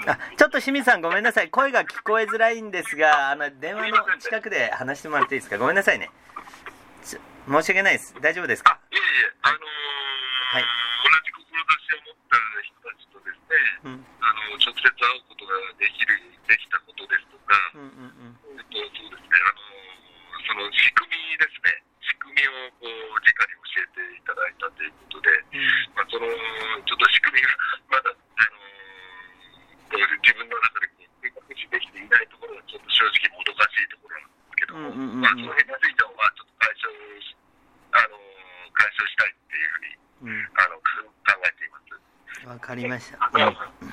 ちょっと清水さんごめんなさい、声が聞こえづらいんですが、電話の近くで話してもらっていいですか。ごめんなさいね。申し訳ないです。大丈夫ですか。 いえいえ、はい、同じ志を持った人たちとですね、直接会うことができたことですとか、そうですね、その仕組みですね、仕組みをこう直に教えていただいたということで、そのちょっと仕組みがまだ自分の中で計画しできていないところはちょっと正直もどかしいところなんですけども、その辺についてはちょっと解消したいっていうふうに、考えています。 わかりました。 はい。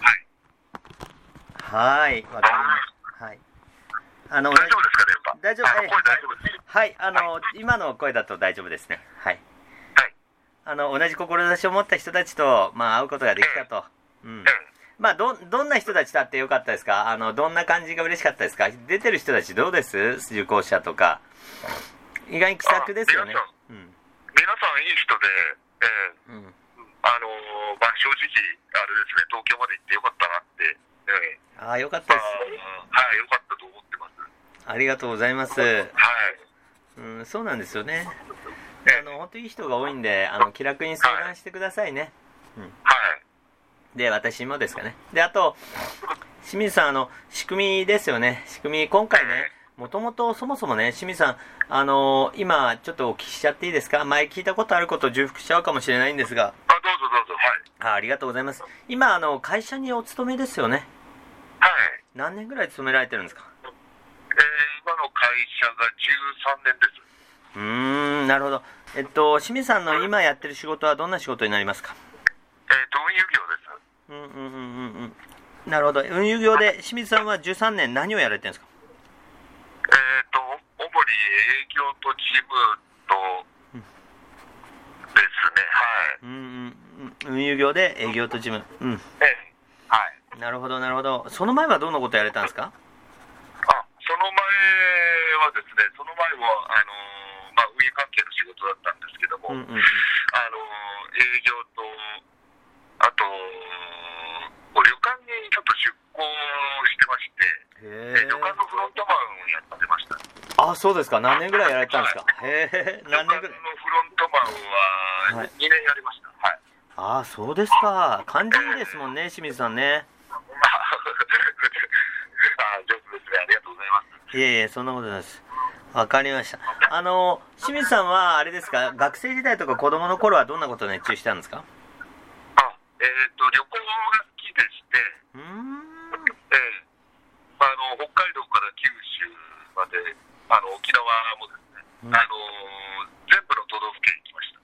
はい、わかりました。はい。 大丈夫ですか、電波。 大丈夫です。 声大丈夫です。 はい、今の声だと大丈夫ですね。はい。 はい。 同じ志を持った人たちと、会うことができたと。どんな人たちと会ってよかったですか。どんな感じが嬉しかったですか。出てる人たちどうです。受講者とか。意外に気さくですよね。 皆さんいい人で、正直、あれですね、東京まで行ってよかったなって。 よかったです。 はい、よかったと思ってます。 ありがとうございます。 はい。 そうなんですよね。本当にいい人が多いんで、気楽に相談してくださいね。 はい。 で、私もですかね。で、あと、清水さん、仕組みですよね。仕組み、今回ね、もともとそもそもね、清水さん、今、ちょっとお聞きしちゃっていいですか。前聞いたことあることを重複しちゃうかもしれないんですが。 どうぞどうぞ、はい。 ありがとうございます。今、会社にお勤めですよね。 はい。 何年ぐらい勤められてるんですか。 今の会社が13年です。 なるほど。清水さんの今やってる仕事はどんな仕事になりますか。 運輸業です。 なるほど。運輸業で清水さんは13年何をやられてるんですか。 主に営業と事務とですね。はい。 運輸業で営業と事務。 はい。 なるほどなるほど。その前はどんなことやられたんですか。 その前はですね、運輸関係の仕事だったんですけども、営業と、あと、旅館にちょっと出向してまして、旅館のフロントマンをやってました。 そうですか。何年ぐらいやられたんですか。 何年ぐらい。旅館のフロントマンは2年やりました。はい。 そうですか。感じいいですもんね、清水さんね。 上手ですね。ありがとうございます。 いえ、そんなことないです。わかりました。清水さんはあれですか、学生時代とか子供の頃はどんなことを熱中したんですか。 旅行が好きでして、北海道から九州まで、沖縄もですね、全部の都道府県行きました。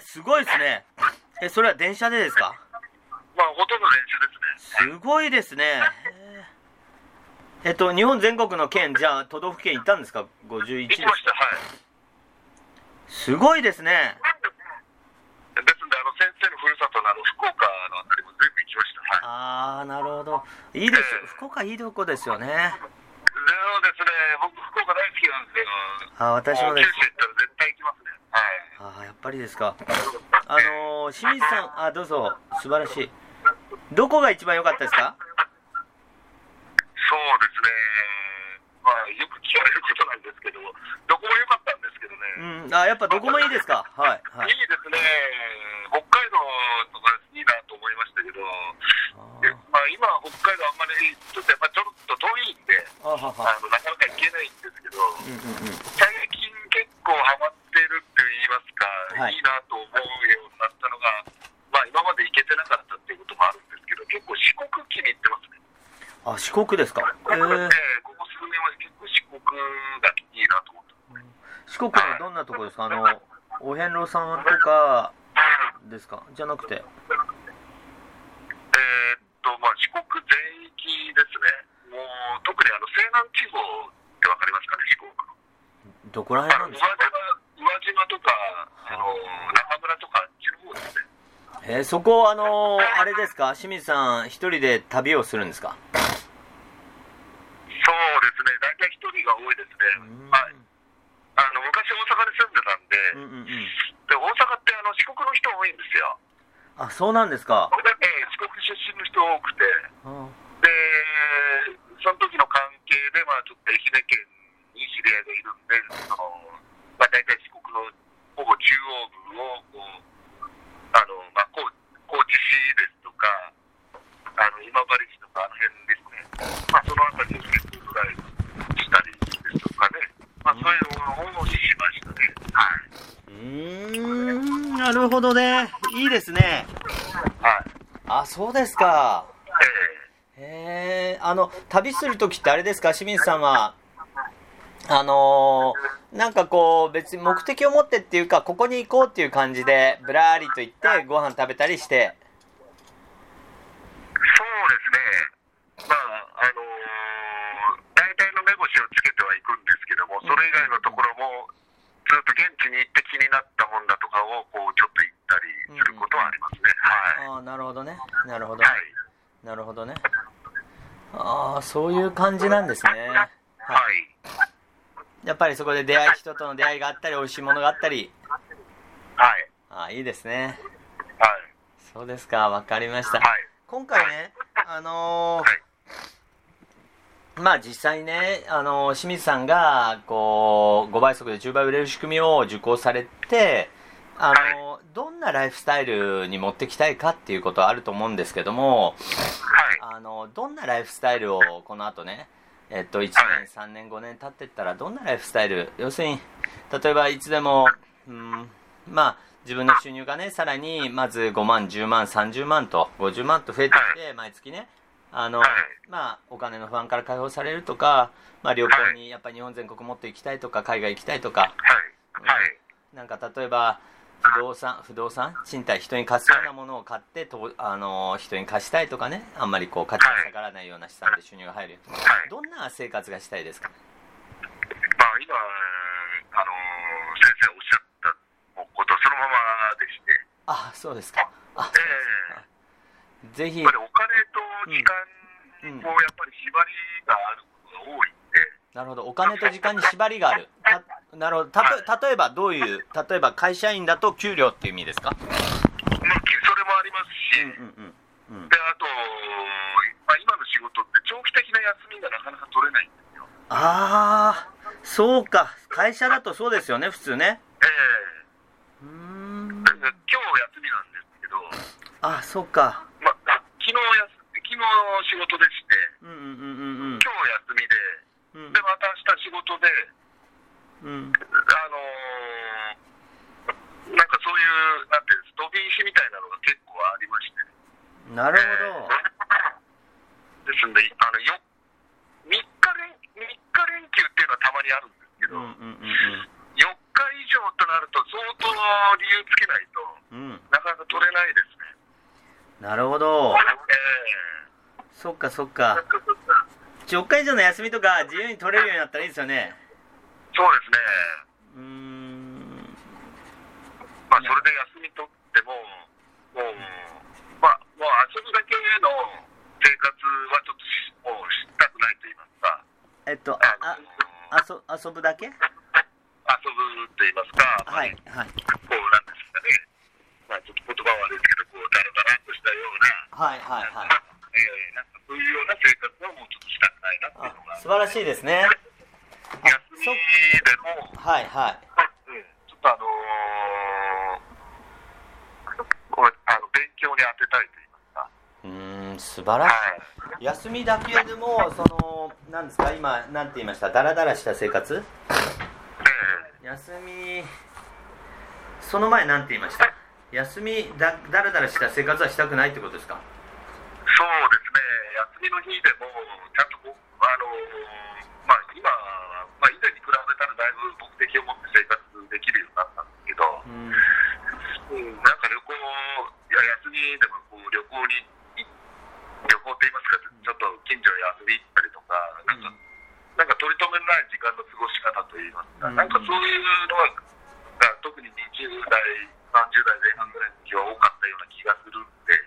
すごいですね。それは電車でですか。 ほとんど電車ですね。すごいですね。日本全国の県、じゃあ都道府県行ったんですか。51です。 行きました。はい。 すごいですね。 ですので、先生のふるさとの福岡のあたりも全部行きました。 はい。なるほど。いいです。福岡いいとこですよね。 そうですね。僕福岡大好きなんですけど。 私もです。 九州行ったら絶対行きますね。 はい。やっぱりですか。清水さん、どうぞ。素晴らしい。どこが一番良かったですか。 そうですね。よく聞かれることなんですけど、どこも良かったんですけどね。 やっぱどこもいいですか。はい。 いいですね。北海道とかいいなと思いましたけど、今北海道あんまりちょっと遠いんで、なかなか行けないんですけど、最近結構ハマってるって言いますか、いいなと思うようになったのが、今まで行けてなかったっていうこともあるんですけど、結構四国気に入ってますね。 四国ですか。 ここ数年は結構四国がいいなと思った。 四国のどんなところですか。お遍路さんとかですか。じゃなくて。 四国全域ですね。もう特に西南地方ってわかりますかね、四国の。 どこら辺なんですか。 宇和島とか中村とかあっちの方ですね。 そこあれですか。清水さん一人で旅をするんですか。 そうですね。大体一人が多いですね。昔大阪に住んでたんで、で大阪って四国の人多いんですよ。 そうなんですか。 四国出身の人多くて、 で、その時の関係で、ちょっと愛媛県に知り合いがいるんで、大体四国のほぼ中央部を高知市ですとか、今治市とかあの辺ですね、その辺りを結構ドライブしたりですとかね、そういうのをしましたね。はい。 なるほどね。いいですね。 はい。 あ、そうですか。旅するときってあれですか、清水さんは、なんかこう、別に目的を持ってっていうか、ここに行こうっていう感じで、ぶらーりと行って、ご飯食べたりして。 そうですね。大体の目星をつけてはいくんですけども、それ以外のところも、ずっと現地に行って気になったもんだとかを、ちょっと行ったりすることはありますね。はい。 ああ、なるほどね。なるほど。はい。なるほどね。ああ、そういう感じなんですね。はい。やっぱりそこで人との出会いがあったり、美味しいものがあったり。 はい。 ああ、いいですね。 はい。 そうですか、わかりました。 はい。 今回ね、実際ね、清水さんが、5倍速で10倍売れる仕組みを受講されて、どんなライフスタイルに持ってきたいかっていうことはあると思うんですけども、どんなライフスタイルをこの後ね、1年、3年、5年経っていったらどんなライフスタイル、要するに例えばいつでも、自分の収入がね、さらにまず5万、10万、30万と50万と増えてきて、毎月ね、お金の不安から解放されるとか、旅行にやっぱり日本全国持って行きたいとか、海外行きたいとか、なんか例えば不動産賃貸、人に貸すようなものを買って人に貸したいとかね、あんまり価値が下がらないような資産で収入が入る、どんな生活がしたいですか？ 今先生おっしゃったことそのままでして。 あ、そうですか。ぜひ。 やっぱりお金と時間にやっぱり縛りがあることが多いんで。 なるほど、お金と時間に縛りがある。なるほど。例えばどういう、例えば会社員だと給料っていう意味ですか？ それもありますし、であと、今の仕事って長期的な休みがなかなか取れないんですよ。 ああ、そうか。会社だとそうですよね、普通ね。 今日休みなんですけど。 あ、そうか。 昨日仕事でして、今日休みで、でまた明日仕事で、なんかそういうなんていうんです、飛び石みたいなのが結構ありまして。 なるほど。ですんで3日連休っていうのはたまにあるんですけど、4日以上となると相当理由つけないと、なかなか取れないですね。 なるほど。そっかそっか。4日以上の休みとか自由に取れるようになったらいいですよね。 そうですね。それで休み取っても、もう遊ぶだけの生活はちょっともうしたくないと言いますか。 遊ぶだけ？ 遊ぶと言いますか。なんですかね。ちょっと言葉は悪いですけど、だらだらっとしたような。なんかそういうような生活はもうちょっとしたくないなっていうのが。 素晴らしいですね。 休みでも、ちょっと勉強に当てたいと言いますか。 素晴らしい。休みだけでもなんですか、今なんて言いました、ダラダラした生活？休み、その前なんて言いました？休みダラダラした生活はしたくないってことですか？ そうですね。休みの日でもちゃんと今以前に比べたらだいぶ目的を持って生活できるようになったんですけど、なんか休みでも旅行って言いますか、ちょっと近所に遊び行ったりとか、なんか取り留めのない時間の過ごし方といいますか、なんかそういうのは特に20代、30代前半ぐらいの時は多かったような気がするんで、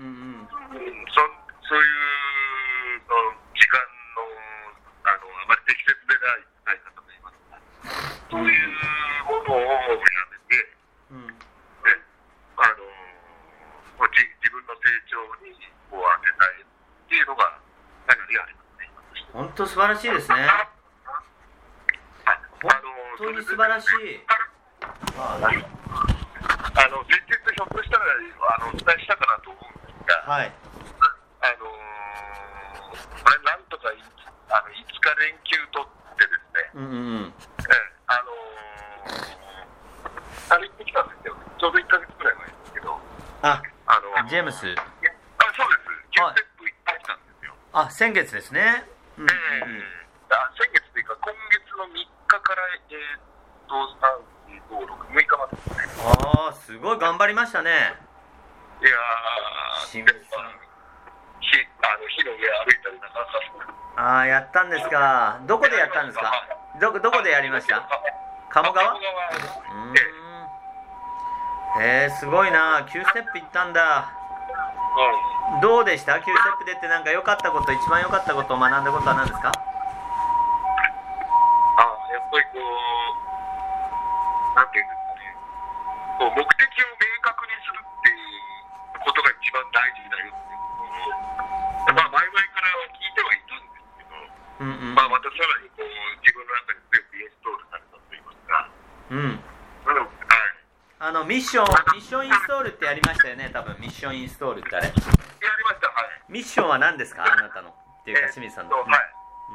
そういう時間のあまり適切でない使い方といいますか、そういうものをやめて、自分の成長に当てたい、 っていうのが何よりありますね。 本当素晴らしいですね。本当に素晴らしい。 先日ひょっとしたらお伝えしたかなと思うんですが、 はい。 これなんとか5日連休取ってですね、行ってきたんですよ。ちょうど1ヶ月くらい前ですけど。 ジェームス。 そうです。9ステップ行ってきたんですよ。 先月ですね。 先月というか、今月の3日から、3、4、5、6、6日までですね。 すごい頑張りましたね。 いやー、火の上歩いたりなんか。 やったんですか。どこでやったんですか。どこでやりました。鴨川。すごいな。9ステップ行ったんだ。どうでした。9ステップ出てなんか良かったこと、一番良かったことを学んだことは何ですか。 やっぱりなんていうんですかね、目的を明確にするっていうことが一番大事だよっていうことを、前々から聞いてはいたんですけど、またさらに自分の中に強くインストールされたといいますか。 ミッションインストールってやりましたよね。多分ミッションインストールってあれ。やりました。はい。 ミッションは何ですか、あなたのっていうか清水さんの。 仲間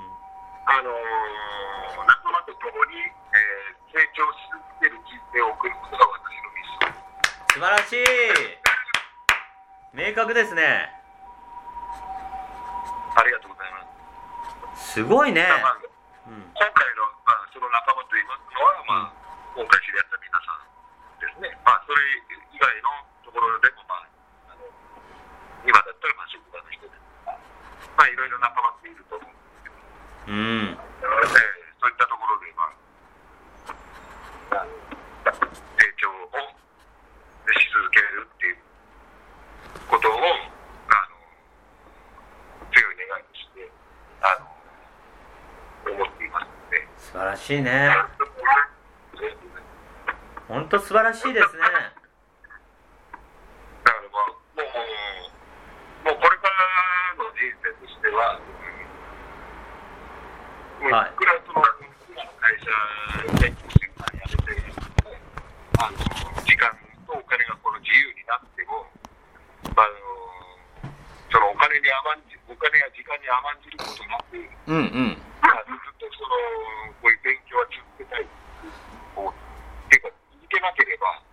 と共に、成長し続ける人生を送ることが私のミッション。 素晴らしい。明確ですね。 ありがとうございます。 すごいね。 今回の、その仲間といいますのは、今回知り合った皆さんですね。それ以外のところでも、今だったら職場の人ですとか、いろいろ仲間っていると思うんですけど、そういったところで、成長をし続けるっていうことを強い願いとして思っていますので。 素晴らしいね。本当素晴らしいですね。 だからもうこれからの人生としては、いくらその会社で辞めて、時間とお金が自由になっても、そのお金や時間に甘んじることなく、ずっとこういう勉強は続けたいっていうか、続けなければ、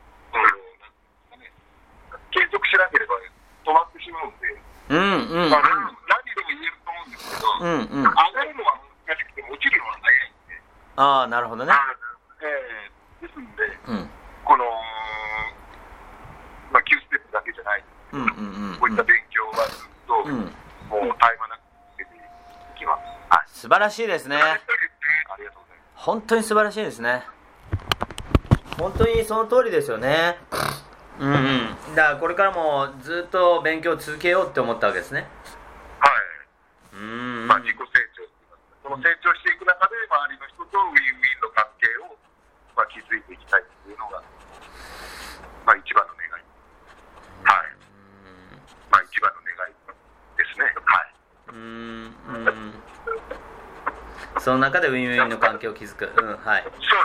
継続しなければ止まってしまうんで、何でも言えると思うんですけど、上がるのは難しくても落ちるのは早いんで。 なるほどね。 ですんで、この、9ステップだけじゃない、こういった勉強はずっと、もう絶え間なく続けていきます。 素晴らしいですね。 ありがとうございます。 本当に素晴らしいですね。本当にその通りですよね。だからこれからもずっと勉強を続けようって思ったわけですね。 はい。自己成長、その成長していく中で周りの人とウィンウィンの関係を築いていきたいというのが、一番の願い。はい。一番の願いですね。はい。 その中でウィンウィンの関係を築く。はい。 そうですね。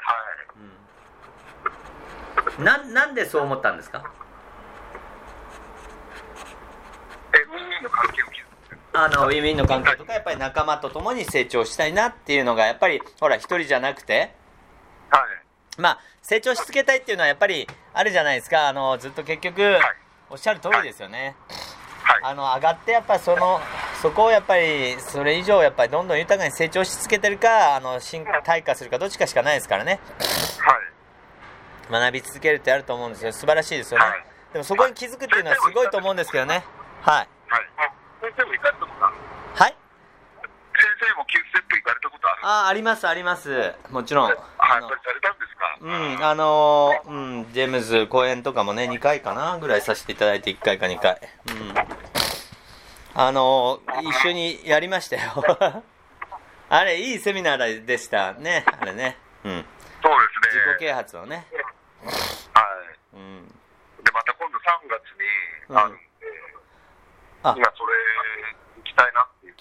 はい。なんでそう思ったんですか。 ウィンウィンの関係を築く。 ウィンウィンの関係とか、やっぱり仲間と共に成長したいなっていうのが、やっぱりほら一人じゃなくて、成長し続けたいっていうのはやっぱりあるじゃないですか。ずっと結局、おっしゃる通りですよね。上がってやっぱそこをやっぱりそれ以上やっぱりどんどん豊かに成長し続けてるか、退化するかどっちかしかないですからね。学び続けるってあると思うんですよ。素晴らしいですよね。でもそこに気づくっていうのはすごいと思うんですけどね。はい。 先生も行かれたことある？ はい。 先生も9ステップ行かれたことある？ あります。もちろん。 やっぱりされたんですか？ ジェームズ公演とかもね、2回かなぐらいさせていただいて、1回か2回。一緒にやりましたよ。あれ、いいセミナーでしたね、あれね。 そうですね。 自己啓発のね。 はい。で、また今度3月にあるんで、今それ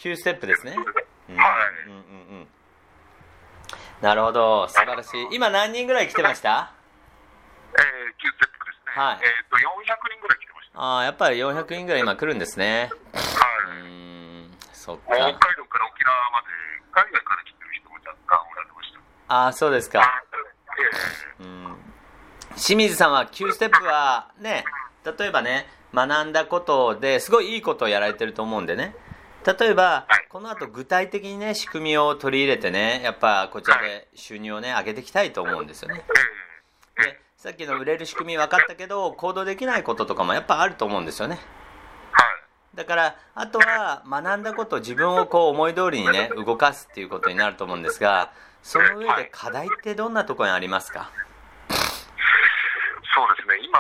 9ステップですね。 はい。 なるほど、素晴らしい。今何人ぐらい来てました？ 9ステップですね。 はい。 400人ぐらい来てました。 ああ、やっぱり400人ぐらい今来るんですね。 はい。 そっか。 北海道から沖縄まで海外から来てる人も若干おられました。 ああ、そうですか。清水さんは9ステップはね、例えばね、学んだことですごいいいことをやられてると思うんでね、例えば、この後具体的にね、仕組みを取り入れてね、やっぱこちらで収入をね、上げていきたいと思うんですよね。で、さっきの売れる仕組み分かったけど、行動できないこととかもやっぱあると思うんですよね。だから、あとは学んだことを自分をこう思い通りにね、動かすっていうことになると思うんですが、その上で課題ってどんなところにありますか？ そうですね、今、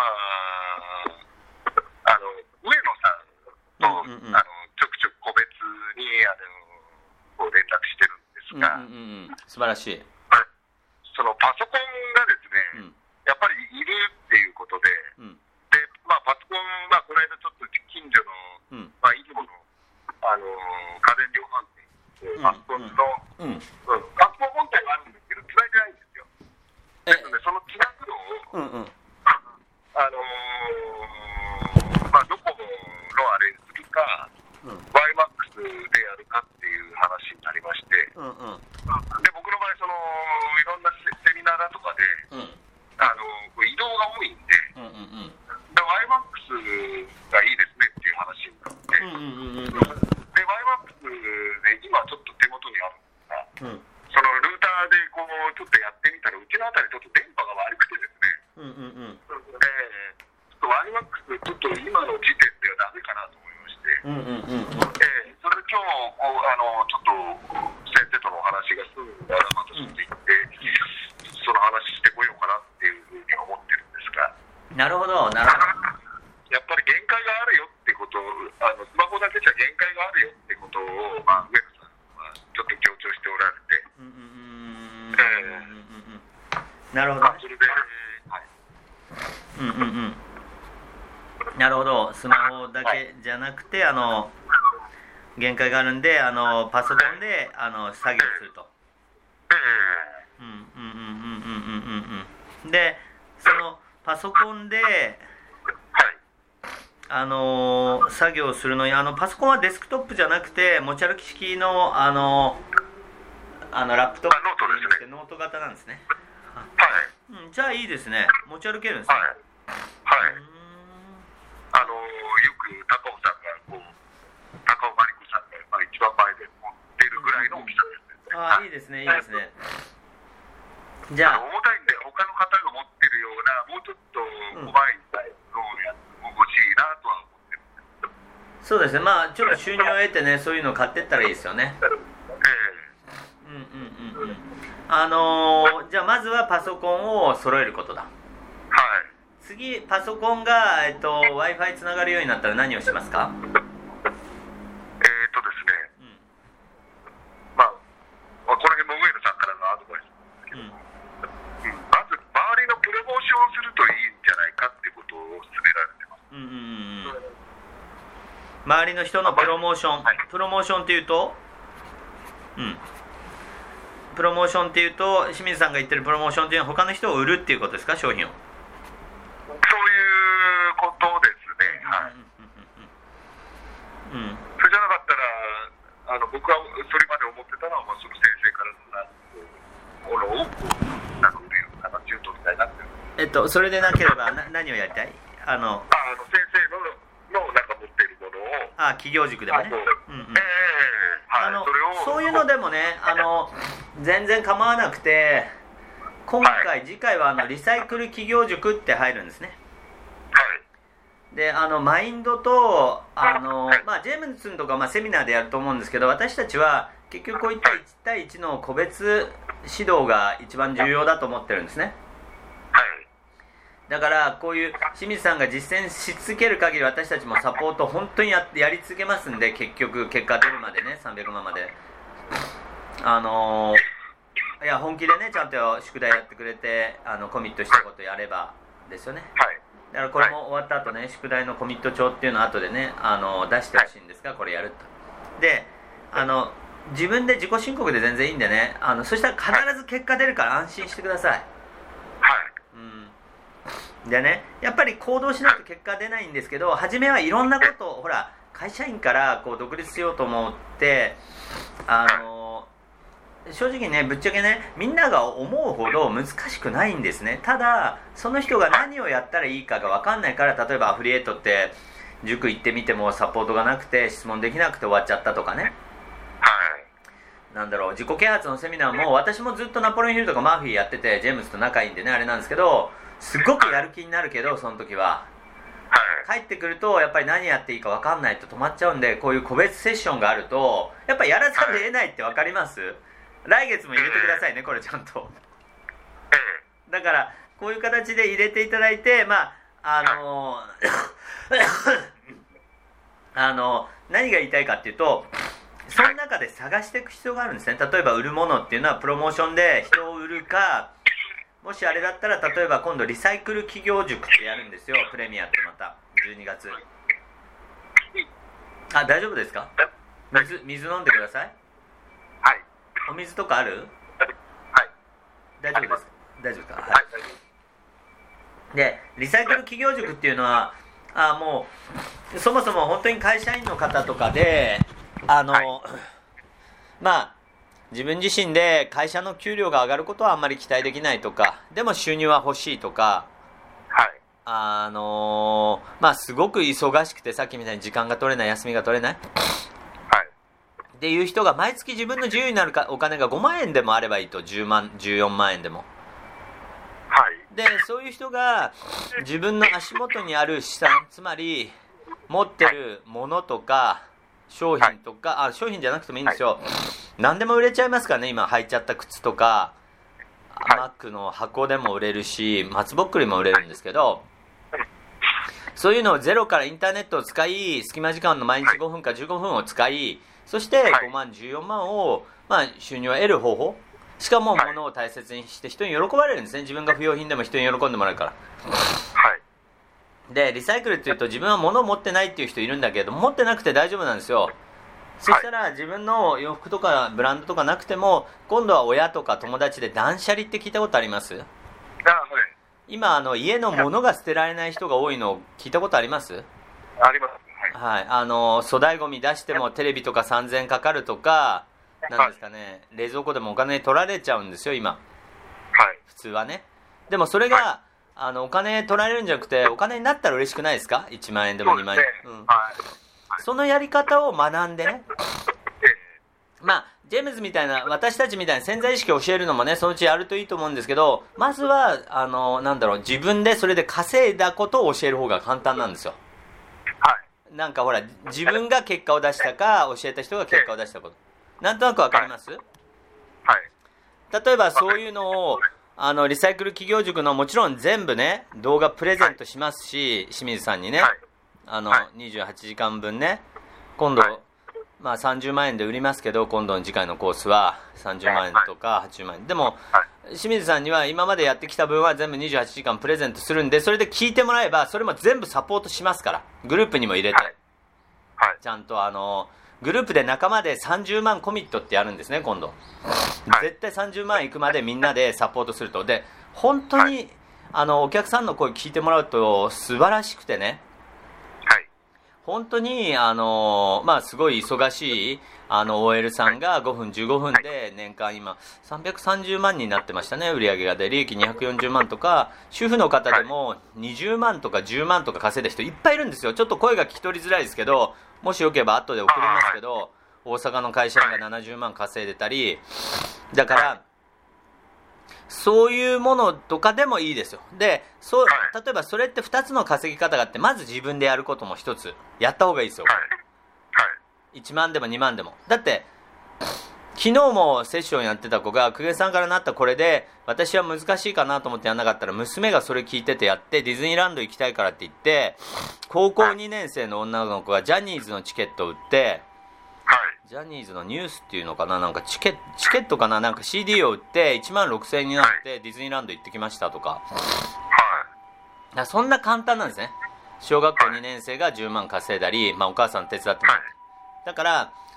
上野さんと、ちょくちょく個別にこう連絡してるんですが、 素晴らしい。 そのパソコンがですね、やっぱりいるっていうことで、で、パソコン、この間ちょっと近所の、いつもの、家電量販店、パソコンの、パソコン本体はあるんですけど、繋いでないんですよ。ですので、その繋ぐのを、ドコモのあれにするか、YMAX でやるかっていう話になりまして、で、僕の場合、いろんなセミナーだとかで、移動が多いんで、YMAX がいいですねっていう話になって、で、YMAX で今ちょっと手元にあるんですが、そのルーターでこうちょっとやってみたら、うちのあたりちょっと電波が悪くてですね、YMAX ちょっと今の時点ではダメかなと思いまして、それで今日ちょっと先生とのお話が済んだらまたちょっと行って、その話してこようかなっていうふうに思ってるんですが。 なるほど、なるほど。 やっぱり限界があるよってことを、スマホだけじゃ限界があるよってことを、上野さんはちょっと強調しておられて、 なるほど、ね。 それで、 なるほど、スマホだけじゃなくて、限界があるんで、パソコンで作業すると。で、そのパソコンで、作業するのに、パソコンはデスクトップじゃなくて、持ち歩き式の、ラップトップでノート型なんですね。じゃあいいですね。持ち歩けるんですね。 よく高尾さんが高尾真理子さんが一番前で持ってるぐらいの大きさですね。 いいですね、いいですね。じゃあ重たいんで他の方が持ってるようなもうちょっと怖いタイプのやつも欲しいなとは思ってるんです。 そうですね、ちょっと収入を得てね、そういうのを買ってったらいいですよね。じゃあまずはパソコンを揃えることだ。次、パソコンが、Wi-Fi つながるようになったら何をしますか？ ですね、この辺も上野さんからのアドバイスなんですけど、まず周りのプロモーションをするといいんじゃないかってことを勧められてます。 周りの人のプロモーション、プロモーションっていうと、プロモーションっていうと、清水さんが言ってるプロモーションっていうのは他の人を売るっていうことですか、商品を？ そういうことですね。それじゃなかったら、僕はそれまで思ってたのは、その先生からのものを売るような形を取りたいなって。 それでなければ何をやりたい？ 先生のなんか持っているものを。 企業塾でもね。そういうのでもね、全然構わなくて、次回はリサイクル企業塾って入るんですね。で、マインドと、ジェームズンとか、セミナーでやると思うんですけど、私たちは結局こういった1対1の個別指導が一番重要だと思ってるんですね。だからこういう清水さんが実践し続ける限り、私たちもサポート本当にやり続けますんで、結局結果出るまでね、300万までいや本気でね、ちゃんと宿題やってくれてコミットしたことやればですよね。だからこれも終わった後ね、宿題のコミット帳っていうのを後でね出してほしいんですが、これやると。で自分で自己申告で全然いいんでね、そしたら必ず結果出るから安心してください。 はい。 でね、やっぱり行動しないと結果出ないんですけど、初めはいろんなことを、ほら、会社員からこう独立しようと思って、正直ね、ぶっちゃけね、みんなが思うほど難しくないんですね。ただ、その人が何をやったらいいかが分かんないから、例えばアフリエイトって塾行ってみてもサポートがなくて質問できなくて終わっちゃったとかね。なんだろう、自己啓発のセミナーも、私もずっとナポレオンヒルとかマーフィーやってて、ジェームズと仲いいんでね、あれなんですけど、すごくやる気になるけど、その時は帰ってくるとやっぱり何やっていいか分かんないと止まっちゃうんで、こういう個別セッションがあるとやっぱりやらざるを得ないって分かります？来月も入れてくださいね、これちゃんと。だからこういう形で入れていただいて、何が言いたいかっていうと、その中で探していく必要があるんですね。例えば売るものっていうのはプロモーションで人を売るか、もしあれだったら例えば今度リサイクル企業塾ってやるんですよ、プレミアってまた12月。大丈夫ですか？水飲んでください。 はい。 お水とかある？ はい。 大丈夫ですか？大丈夫ですか？はい。で、リサイクル企業塾っていうのはもうそもそも本当に会社員の方とかで自分自身で会社の給料が上がることはあんまり期待できないとか、でも収入は欲しいとか、すごく忙しくてさっきみたいに時間が取れない、休みが取れない、っていう人が毎月自分の自由になるお金が5万円でもあればいいと、10万14万円でも、でそういう人が自分の足元にある資産、つまり持ってるものとか商品とか、商品じゃなくてもいいんですよ、何でも売れちゃいますからね。今履いちゃった靴とか、マックの箱でも売れるし、松ぼっくりも売れるんですけど、そういうのをゼロからインターネットを使い、隙間時間の毎日5分か15分を使い、そして5万14万を、収入を得る方法、しかも物を大切にして人に喜ばれるんですね。自分が不要品でも人に喜んでもらうから。でリサイクルっていうと、自分は物を持ってないっていう人いるんだけど、持ってなくて大丈夫なんですよ。そしたら自分の洋服とかブランドとかなくても、今度は親とか友達で断捨離って聞いたことあります？今家の物が捨てられない人が多いのを聞いたことあります？ あります。 粗大ゴミ出してもテレビとか3000円かかるとか、なんですかね、冷蔵庫でもお金取られちゃうんですよ今、普通はね。でもそれが、お金取られるんじゃなくて、お金になったら嬉しくないですか？1万円でも2万円、そのやり方を学んでね、ジェームズみたいな、私たちみたいな潜在意識を教えるのもね、そのうちやるといいと思うんですけど、まずは自分でそれで稼いだことを教える方が簡単なんですよ。なんかほら、自分が結果を出したか、教えた人が結果を出したこと、なんとなくわかります？例えばそういうのをリサイクル企業塾の、もちろん全部ね動画プレゼントしますし、清水さんにね、28時間分ね、今度、30万円で売りますけど、今度の次回のコースは30万円とか80万円でも、清水さんには今までやってきた分は全部28時間プレゼントするんで、それで聞いてもらえばそれも全部サポートしますから、グループにも入れて、ちゃんとグループで仲間で30万コミットってやるんですね今度、絶対30万いくまでみんなでサポートすると。で本当に、お客さんの声聞いてもらうと素晴らしくてね、本当にすごい忙しいOL さんが5分15分で年間今330万になってましたね、売り上げが。で利益240万とか、主婦の方でも20万とか10万とか稼いだ人いっぱいいるんですよ。ちょっと声が聞き取りづらいですけど、もしよければ後で送りますけど、大阪の会社員が70万稼いでたり、だからそういうものとかでもいいですよ。で例えばそれって2つの稼ぎ方があって、まず自分でやることも1つやった方がいいですよ。1万でも2万でも。だって昨日もセッションやってた子が、久下さんからなったこれで私は難しいかなと思ってやんなかったら、娘がそれ聞いててやって、ディズニーランド行きたいからって言って、高校2年生の女の子がジャニーズのチケットを売って、ジャニーズのニュースっていうのかな、なんかチケットかな、なんか CD を売って1万6000円になってディズニーランド行ってきましたとか、そんな簡単なんですね。小学校2年生が10万稼いだり、お母さん手伝ってもらって、だから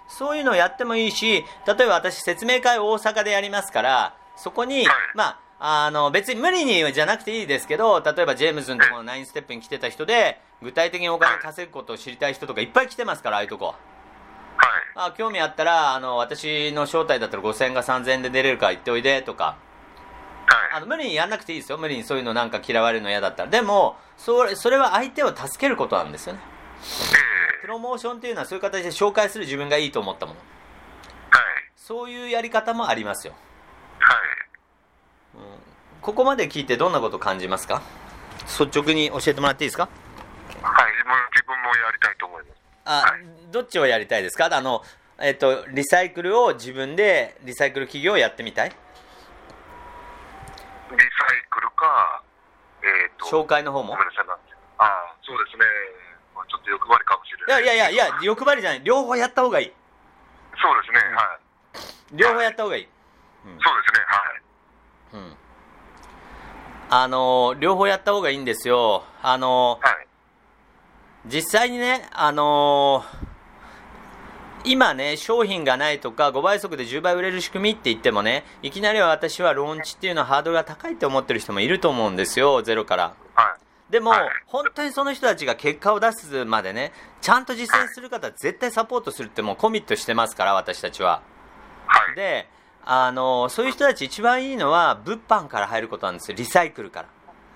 そういうのをやってもいいし、例えば私説明会を大阪でやりますから、そこに、別に無理にじゃなくていいですけど、例えばジェームズのところの9ステップに来てた人で、具体的にお金稼ぐことを知りたい人とかいっぱい来てますから、ああいうとこ。興味あったら、私の招待だったら5000円か3000円で出れるから行っておいでとか、無理にやんなくていいですよ。無理にそういうのなんか嫌われるの嫌だったら。でも、それは相手を助けることなんですよね。プロモーションっていうのはそういう形で紹介する自分がいいと思ったもの。そういうやり方もありますよ。ここまで聞いてどんなことを感じますか？率直に教えてもらっていいですか？ 自分もやりたいと思います。 どっちをやりたいですか？リサイクルを自分でリサイクル企業をやってみたい？ リサイクルか、 紹介の方も？ ごめんなさい。そうですね。ちょっと欲張りかもしれない。 いや、欲張りじゃない。両方やった方がいい。 そうですね、 両方やった方がいい。 そうですね、 両方やった方がいいんですよ。実際にね、今ね、商品がないとか5倍速で10倍売れる仕組みって言ってもね、いきなりは私はローンチっていうのはハードルが高いって思ってる人もいると思うんですよ、ゼロから。でも、本当にその人たちが結果を出すまでね、ちゃんと実践する方は絶対サポートするってもうコミットしてますから、私たちは。で、そういう人たち一番いいのは物販から入ることなんですよ。リサイクルから。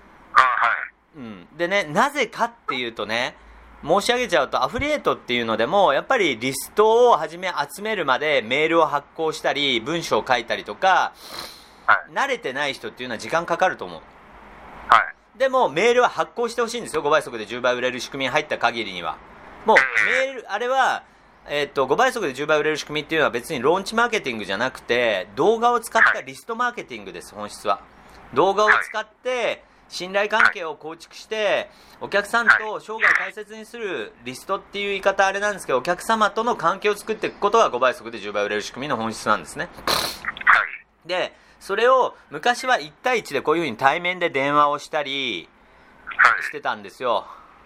でね、なぜかっていうとね、申し上げちゃうとアフリエイトっていうのでもやっぱりリストをはじめ集めるまでメールを発行したり文章を書いたりとか、慣れてない人っていうのは時間かかると思う。でもメールは発行してほしいんですよ。5倍速で10倍売れる仕組みに入った限りには。もうメール、あれは5倍速で10倍売れる仕組みっていうのは別にローンチマーケティングじゃなくて動画を使ったリストマーケティングです。本質は動画を使って信頼関係を構築してお客さんと生涯大切にするリストっていう言い方あれなんですけど、お客様との関係を作っていくことが5倍速で10倍売れる仕組みの本質なんですね。でそれを昔は1対1でこういうふうに対面で電話をしたりしてたんですよ。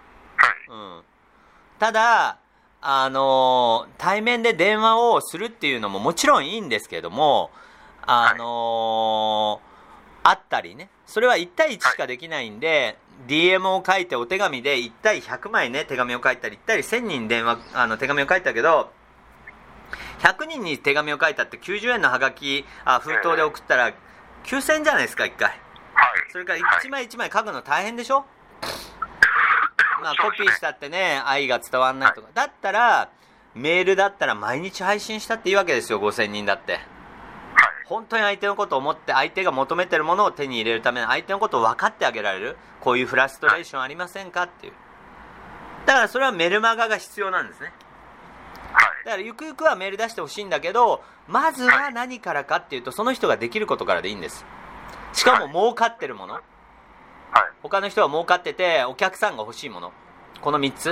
ただ対面で電話をするっていうのももちろんいいんですけども、あったりね、それは1対1しかできないんで、DM を書いてお手紙で1対100枚ね手紙を書いたり、1対1000人手紙を書いたけど、100人に手紙を書いたって90円のハガキ封筒で送ったら9000円じゃないですか1回。それから1枚1枚書くの大変でしょ。コピーしたってね、愛が伝わんないとか、だったらメールだったら毎日配信したっていいわけですよ。5000人だって本当に相手のことを思って、相手が求めてるものを手に入れるために相手のことを分かってあげられる、こういうフラストレーションありませんかっていう。だからそれはメルマガが必要なんですね。だからゆくゆくはメール出してほしいんだけど、まずは何からかっていうと、その人ができることからでいいんです。しかも儲かってるもの、他の人は儲かっててお客さんが欲しいもの、この3つ、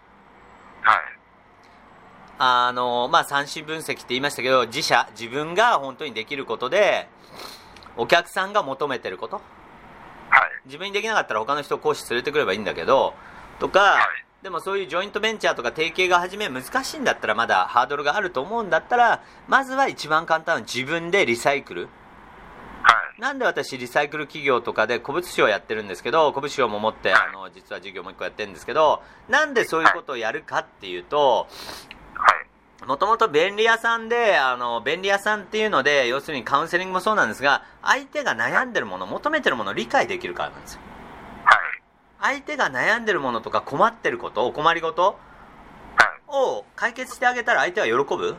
三子分析って言いましたけど、自分が本当にできることでお客さんが求めてること、自分にできなかったら他の人を講師連れてくればいいんだけどとか、でもそういうジョイントベンチャーとか提携が始め難しいんだったら、まだハードルがあると思うんだったら、まずは一番簡単な自分でリサイクル。なんで私リサイクル企業とかで古物商をやってるんですけど、古物商も持って実は事業もう一個やってるんですけど、なんでそういうことをやるかっていうと、もともと便利屋さんで便利屋さんっていうので、要するにカウンセリングもそうなんですが、相手が悩んでるもの、求めてるものを理解できるからなんですよ。相手が悩んでるものとか困ってること、お困りごとを解決してあげたら相手は喜ぶ？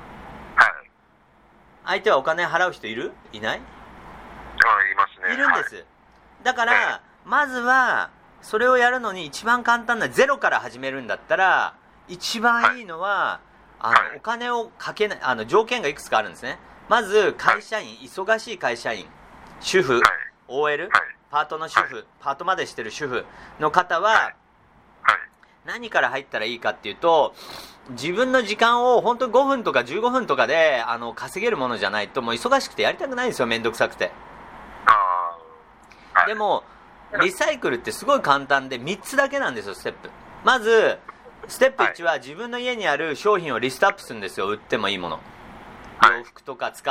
相手はお金払う人いる？いない？ いますね。 いるんです。だからまずはそれをやるのに一番簡単な、ゼロから始めるんだったら一番いいのはお金をかけない、条件がいくつかあるんですね。まず会社員、忙しい会社員、主婦、OL、パートの主婦、パートまでしてる主婦の方は何から入ったらいいかっていうと、自分の時間を本当に5分とか15分とかで稼げるものじゃないと、もう忙しくてやりたくないんですよ、めんどくさくて。でもリサイクルってすごい簡単で3つだけなんですよ、ステップ。まずステップ1は自分の家にある商品をリストアップするんですよ。売ってもいいもの、洋服とか使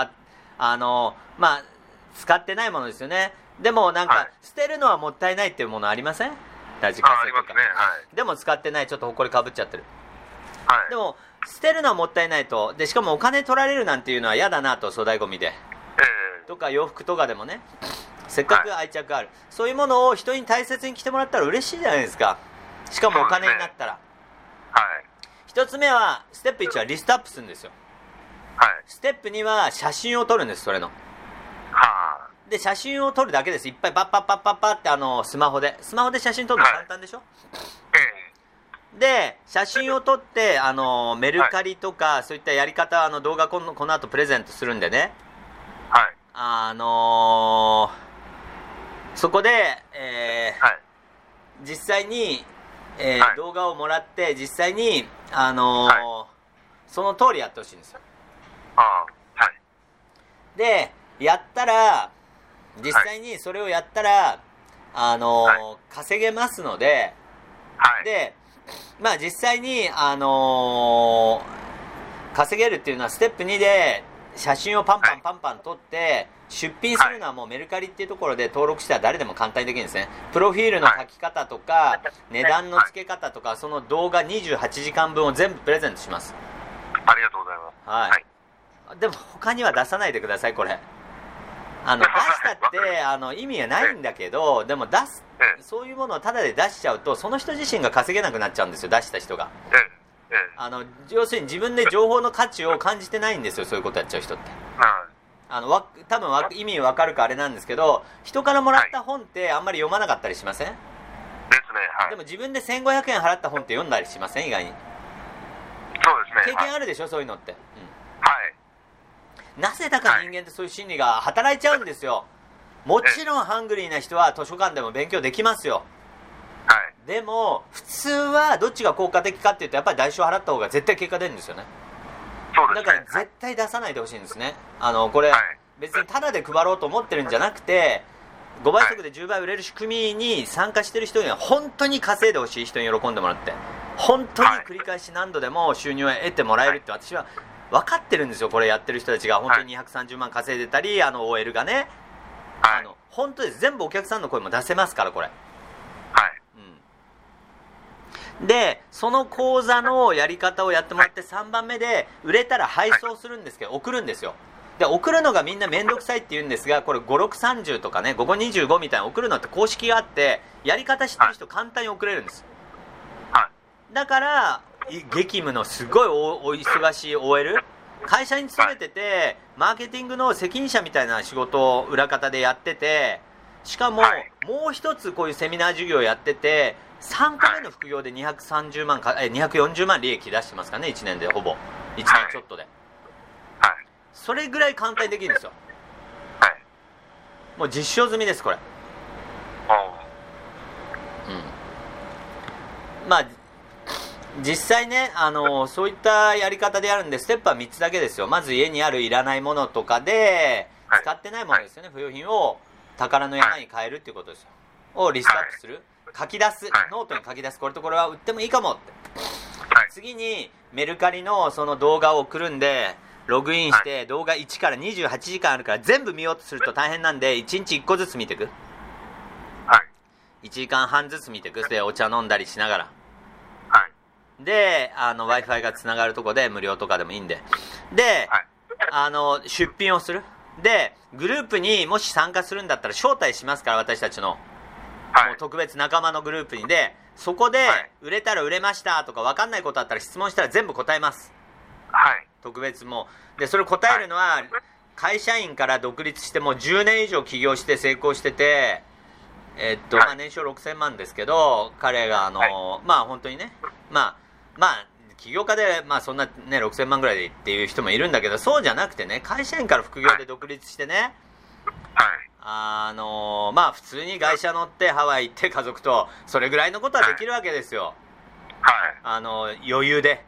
ってないものですよね。でもなんか、捨てるのはもったいないっていうものありません？ラジカセとか。 ありますね。 でも使ってない、ちょっとほこりかぶっちゃってる。 はい。 でも捨てるのはもったいないと。でしかもお金取られるなんていうのは嫌だなと、粗大ゴミで。とか洋服とかでもね、せっかく愛着ある、そういうものを人に大切に着てもらったら嬉しいじゃないですか。しかもお金になったら。一つ目はステップ1はリストアップするんですよ。ステップ2は写真を撮るんです。それので写真を撮るだけです。いっぱいパッパッパッパッパってスマホで写真撮るの簡単でしょ。で写真を撮ってメルカリとかそういったやり方、動画この後プレゼントするんでね、そこで、実際に、動画をもらって実際に、その通りやってほしいんですよ。でやったら実際にそれをやったら、稼げますので、でまあ実際に、稼げるっていうのはステップ2で写真をパンパン撮って出品するのはもうメルカリっていうところで登録したら誰でも簡単にできるんですね。プロフィールの書き方とか値段の付け方とか、その動画28時間分を全部プレゼントします。 ありがとうございます。 でも他には出さないでください。これ出したって意味はないんだけど、でもそういうものをタダで出しちゃうとその人自身が稼げなくなっちゃうんですよ。出した人が要するに自分で情報の価値を感じてないんですよ。そういうことやっちゃう人って。多分意味わかるかあれなんですけど、人からもらった本ってあんまり読まなかったりしません？ですね。でも自分で1500円払った本って読んだりしません？意外に。 そうですね。 経験あるでしょ、そういうのって。なぜだか人間ってそういう心理が働いちゃうんですよ。もちろんハングリーな人は図書館でも勉強できますよ。でも普通はどっちが効果的かっていうと、やっぱり代償払った方が絶対結果出るんですよね。だから絶対出さないでほしいんですね。これ、別にタダで配ろうと思ってるんじゃなくて、5倍速で10倍売れる仕組みに参加してる人には本当に稼いでほしい。人に喜んでもらって、本当に繰り返し何度でも収入を得てもらえるって私は分かってるんですよ。これやってる人たちが本当に230万稼いでたり、OL がね、本当です。全部お客さんの声も出せますから、これ。でその講座のやり方をやってもらって、3番目で売れたら配送するんですけど、送るんですよ。で送るのがみんな面倒くさいって言うんですが、これ5630とかね、5525みたいな送るのって公式があって、やり方知ってる人簡単に送れるんです。だから激務のすごいお忙しい OL、 会社に勤めててマーケティングの責任者みたいな仕事を裏方でやってて、しかももう一つこういうセミナー授業をやってて、3回目の副業で230万か240万利益出してますかね、1年で。ほぼ1年ちょっとで、それぐらい簡単にできるんですよ。もう実証済みです、これ。まあ実際ね、そういったやり方でやるんで、ステップは3つだけですよ。まず家にあるいらないものとかで使ってないものですよね、不要品を宝の山に変えるっていうことですよ。をリストアップする、書き出す、ノートに書き出す、これとこれは売ってもいいかもって。次にメルカリのその動画を送るんで、ログインして動画1から28時間あるから全部見ようとすると大変なんで、1日1個ずつ見ていく。1時間半ずつ見ていく。でお茶飲んだりしながら、でWi-Fi がつながるとこで無料とかでもいいんで、で出品をする。でグループにもし参加するんだったら招待しますから、私たちのもう特別仲間のグループに。でそこで売れたら売れましたとか分かんないことあったら質問したら全部答えます。特別もで、それ答えるのは会社員から独立してもう10年以上起業して成功してて、年商6000万ですけど、彼が本当にね、起業家でそんなね6000万ぐらいでっていう人もいるんだけど、そうじゃなくてね、会社員から副業で独立してね、普通に外車乗ってハワイ行って家族と、それぐらいのことはできるわけですよ。余裕で。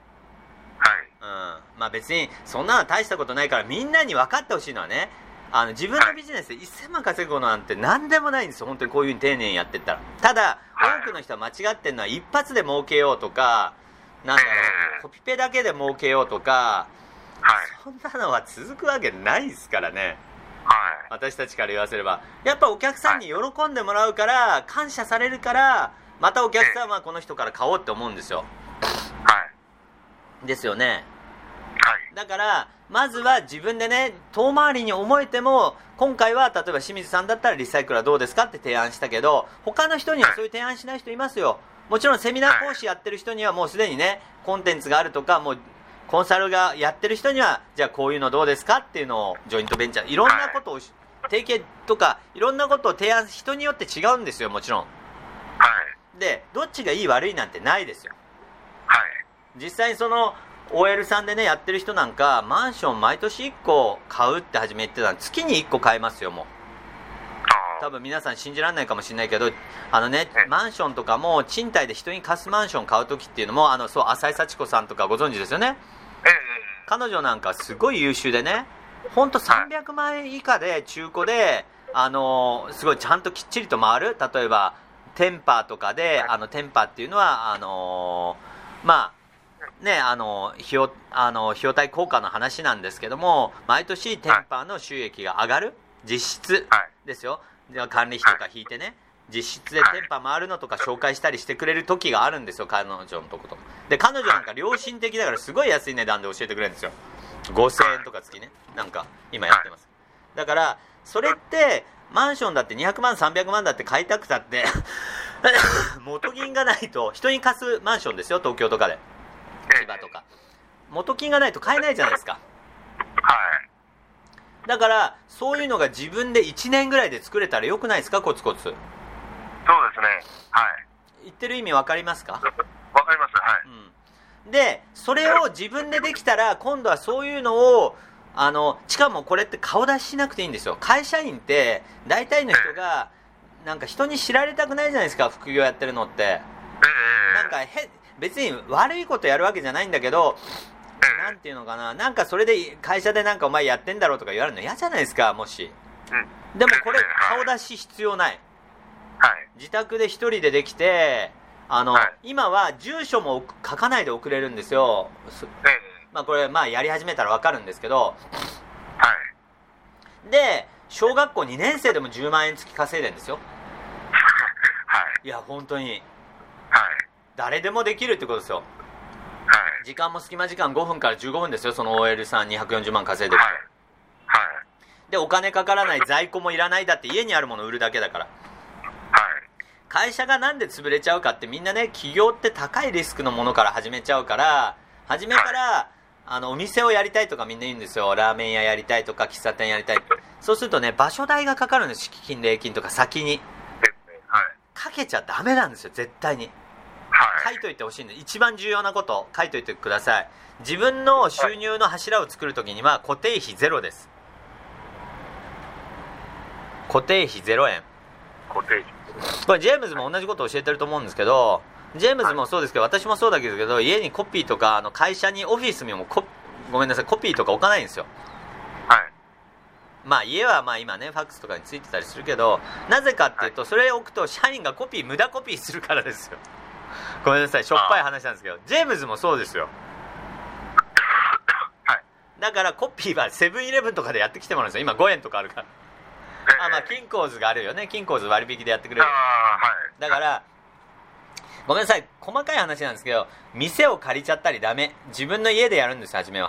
別にそんなの大したことないから、みんなに分かってほしいのはね、自分のビジネスで1000万稼ぐことなんて何でもないんですよ、本当にこういう風に丁寧にやってったら。ただ多くの人は間違ってるのは、一発で儲けようとかなんだろう、コピペだけで儲けようとか、そんなのは続くわけないですからね。私たちから言わせれば、やっぱお客さんに喜んでもらうから、感謝されるから、またお客さんはこの人から買おうって思うんですよ。ですよね。だからまずは自分でね、遠回りに思えても、今回は例えば清水さんだったらリサイクルはどうですかって提案したけど、他の人にはそういう提案しない人いますよ。もちろんセミナー講師やってる人にはもうすでにね、コンテンツがあるとか、もうコンサルがやってる人には、じゃあこういうのどうですかっていうのを、ジョイントベンチャーいろんなことを提携とかいろんなことを提案、人によって違うんですよ、もちろん。でどっちがいい悪いなんてないですよ。実際にその OL さんでねやってる人なんか、マンション毎年1個買うって初め言ってたの、月に1個買えますよ。もう多分皆さん信じられないかもしれないけど、マンションとかも賃貸で人に貸すマンション買うときっていうのも、そう浅井幸子さんとかご存知ですよね。彼女なんかすごい優秀でね、ほんと300万円以下で中古で、すごいちゃんときっちりと回る。例えばテンパーとかで、テンパーっていうのは費用対効果の話なんですけども、毎年テンパーの収益が上がる、実質ですよ。管理費とか引いてね、実質でテンパー回るのとか紹介したりしてくれる時があるんですよ、彼女のとこと。で彼女なんか良心的だからすごい安い値段で教えてくれるんですよ。5000円とか月ね、なんか今やってます。だからそれってマンションだって200万300万だって買いたくたって元金がないと、人に貸すマンションですよ、東京とかで、千葉とか、元金がないと買えないじゃないですか。だからそういうのが自分で1年ぐらいで作れたらよくないですか、コツコツ。そうですね。 言ってる意味分かりますか？ 分かります。 でそれを自分でできたら、今度はそういうのをしかもこれって顔出ししなくていいんですよ。会社員って大体の人がなんか人に知られたくないじゃないですか、副業やってるのって。なんか別に悪いことやるわけじゃないんだけど、なんていうのかな、なんかそれで会社でなんかお前やってんだろうとか言われるの嫌じゃないですか、もし。でもこれ顔出し必要ない。自宅で一人でできて、今は住所も書かないで送れるんですよ。これやり始めたら分かるんですけど、で小学校2年生でも10万円月稼いでるんですよ。いや本当に、誰でもできるってことですよ。時間も隙間時間5分から15分ですよ、その OL さん240万稼いでると。でお金かからない、在庫もいらない、だって家にあるもの売るだけだから。会社がなんで潰れちゃうかって、みんなね、企業って高いリスクのものから始めちゃうから、初めからお店をやりたいとかみんな言うんですよ。ラーメン屋やりたいとか喫茶店やりたい。そうするとね、場所代がかかるんです。敷金礼金とか先にかけちゃダメなんですよ、絶対に。書いといてほしいんで、一番重要なこと書いといてください。自分の収入の柱を作るときには固定費ゼロです。固定費0円。これジェームズも同じことを教えてると思うんですけど、ジェームズもそうですけど、私もそうだけど、家にコピーとか会社にオフィスにもごめんなさい、コピーとか置かないんですよ。家は今ねファックスとかについてたりするけど、なぜかっていうと、それを置くと社員が無駄コピーするからですよ。ごめんなさい、しょっぱい話なんですけど、ジェームズもそうですよ。だからコピーはセブンイレブンとかでやってきてもらうんですよ。今5円とかあるから。金庫図があるよね。金庫図割引でやってくれる。だからごめんなさい、細かい話なんですけど、店を借りちゃったりダメ。自分の家でやるんです、初めは。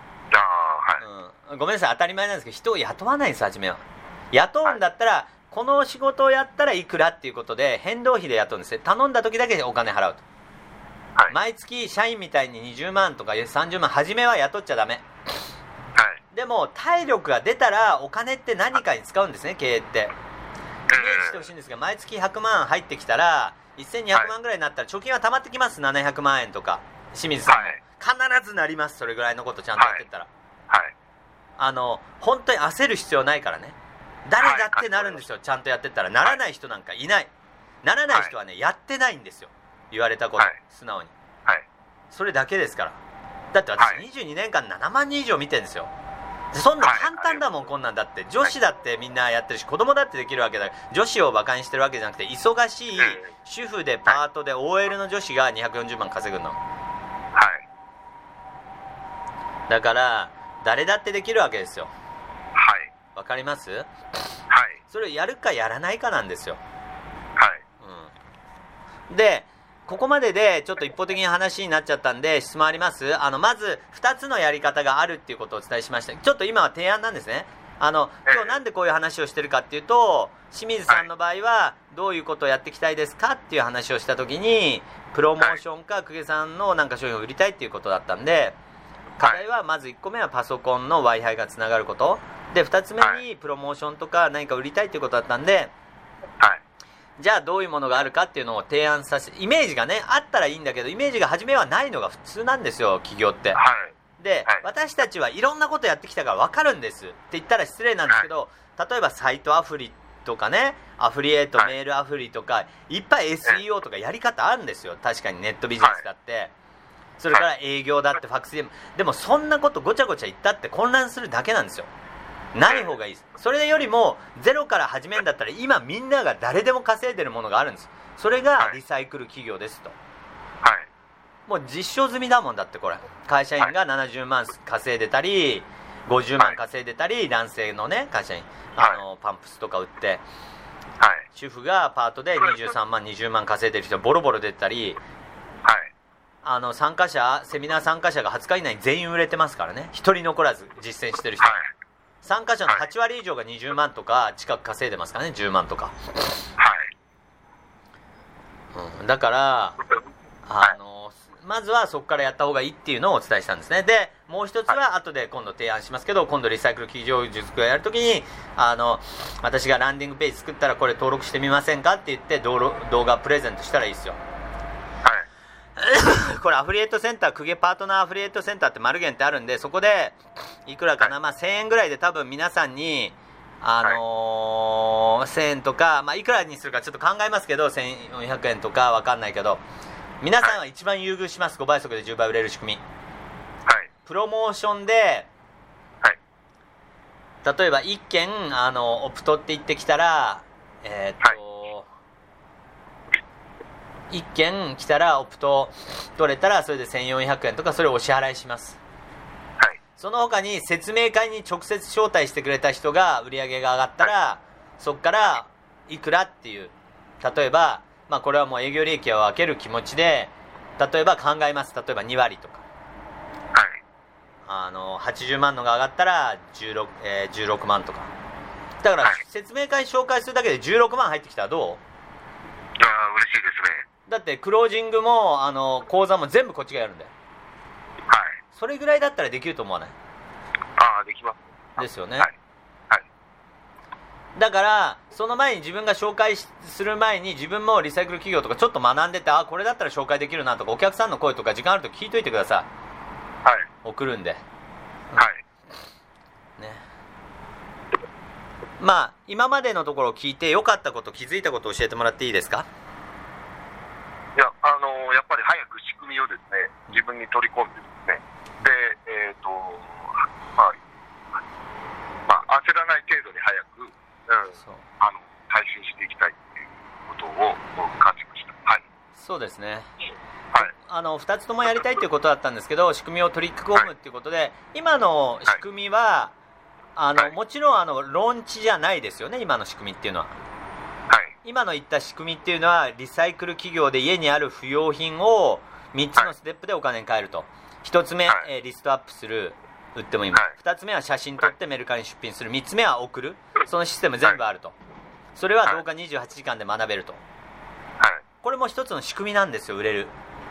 ごめんなさい、当たり前なんですけど、人を雇わないんです、初めは。雇うんだったら、この仕事をやったらいくらっていうことで変動費で雇うんですよ。頼んだ時だけお金払うと。毎月社員みたいに20万とか30万初めは雇っちゃダメ。でも体力が出たらお金って何かに使うんですね、経営って。イメージしてほしいんですが、毎月100万入ってきたら1200万ぐらいになったら貯金は溜まってきます。700万円とか。清水さんも必ずなります。それぐらいのことちゃんとやってったら。本当に焦る必要ないからね。誰だってなるんですよ、ちゃんとやってったら。ならない人なんかいない。ならない人はね、やってないんですよ、言われたこと、素直に。それだけですから。だって私22年間7万人以上見てるんですよ。そんな簡単だもん、こんなん。だって女子だってみんなやってるし、子供だってできるわけだ。女子をバカにしてるわけじゃなくて、忙しい主婦でパートで OL の女子が240万稼ぐの。 だから誰だってできるわけですよ。 はい。 わかります？ はい。 それをやるかやらないかなんですよ。 はい。 でここまででちょっと一方的に話になっちゃったんで質問あります？まず2つのやり方があるっていうことをお伝えしました。ちょっと今は提案なんですね。今日なんでこういう話をしてるかっていうと、清水さんの場合はどういうことをやっていきたいですかっていう話をした時に、プロモーションか公家さんのなんか商品を売りたいっていうことだったんで、課題はまず1個目はパソコンの Wi-Fi がつながることで、2つ目にプロモーションとか何か売りたいっていうことだったんで、じゃあどういうものがあるかっていうのを提案させて、イメージがねあったらいいんだけど、イメージが初めはないのが普通なんですよ、企業って。で、私たちはいろんなことやってきたから分かるんですって言ったら失礼なんですけど、例えばサイトアフリとかね、アフリエイト、メールアフリとかいっぱい SEO とかやり方あるんですよ。確かにネットビジネスだって、それから営業だって、ファックスでもそんなことごちゃごちゃ言ったって混乱するだけなんですよ。ない方がいいです。それよりもゼロから始めるんだったら、今みんなが誰でも稼いでるものがあるんです。それがリサイクル企業ですと。もう実証済みだもんだって。これ会社員が70万稼いでたり50万稼いでたり、男性のね会社員パンプスとか売って、主婦がパートで23万20万稼いでる人ボロボロ出てたり、参加者、セミナー参加者が20日以内に全員売れてますからね。1人残らず実践してる人、参加者の8割以上が20万とか近く稼いでますからね。10万とか、だからまずはそこからやった方がいいっていうのをお伝えしたんですね。でもう一つは後で今度提案しますけど、今度リサイクル企業術をやるときに私がランディングページ作ったらこれ登録してみませんかって言って動画プレゼントしたらいいですよ。これアフリエイトセンター、公家パートナーアフリエイトセンターってマルゲンってあるんで、そこでいくらかな、1000円ぐらいで多分皆さんに1000円とか、いくらにするかちょっと考えますけど、1400円とか分かんないけど、皆さんは一番優遇します。5倍速で10倍売れる仕組み、プロモーションで、例えば1件オプトって言ってきたら1件来たらオプト取れたらそれで1400円とか、それをお支払いします。その他に説明会に直接招待してくれた人が売り上げが上がったら、そこからいくらっていう、例えばこれはもう営業利益を分ける気持ちで例えば考えます。例えば2割とか、80万のが上がったら 16万とか。だから説明会紹介するだけで16万入ってきたらどう？ 嬉しいですね。 だってクロージングも口座も全部こっちがやるんだよ。それぐらいだったらできると思わない？ できます。 ですよね。だからその前に自分が紹介する前に自分もリサイクル企業とかちょっと学んでて、これだったら紹介できるなとか、お客さんの声とか時間あると聞いといてください。送るんで。今までのところを聞いて良かったこと、気づいたことを教えてもらっていいですか？ いや、やっぱり早く仕組みをですね、自分に取り込んでですね、で、焦らない程度に早く、配信していきたいということを感じました。 そうですね。2つともやりたいということだったんですけど、仕組みを取り込むということで、今の仕組みは、もちろんローンチじゃないですよね。今の仕組みっていうのは、今の言った仕組みっていうのはリサイクル企業で家にある不要品を3つのステップでお金に換えると。1つ目、リストアップする、売ってもいいもん。2つ目は写真撮ってメルカリに出品する。3つ目は送る。そのシステム全部あると。それは動画28時間で学べると。これも一つの仕組みなんですよ。売れる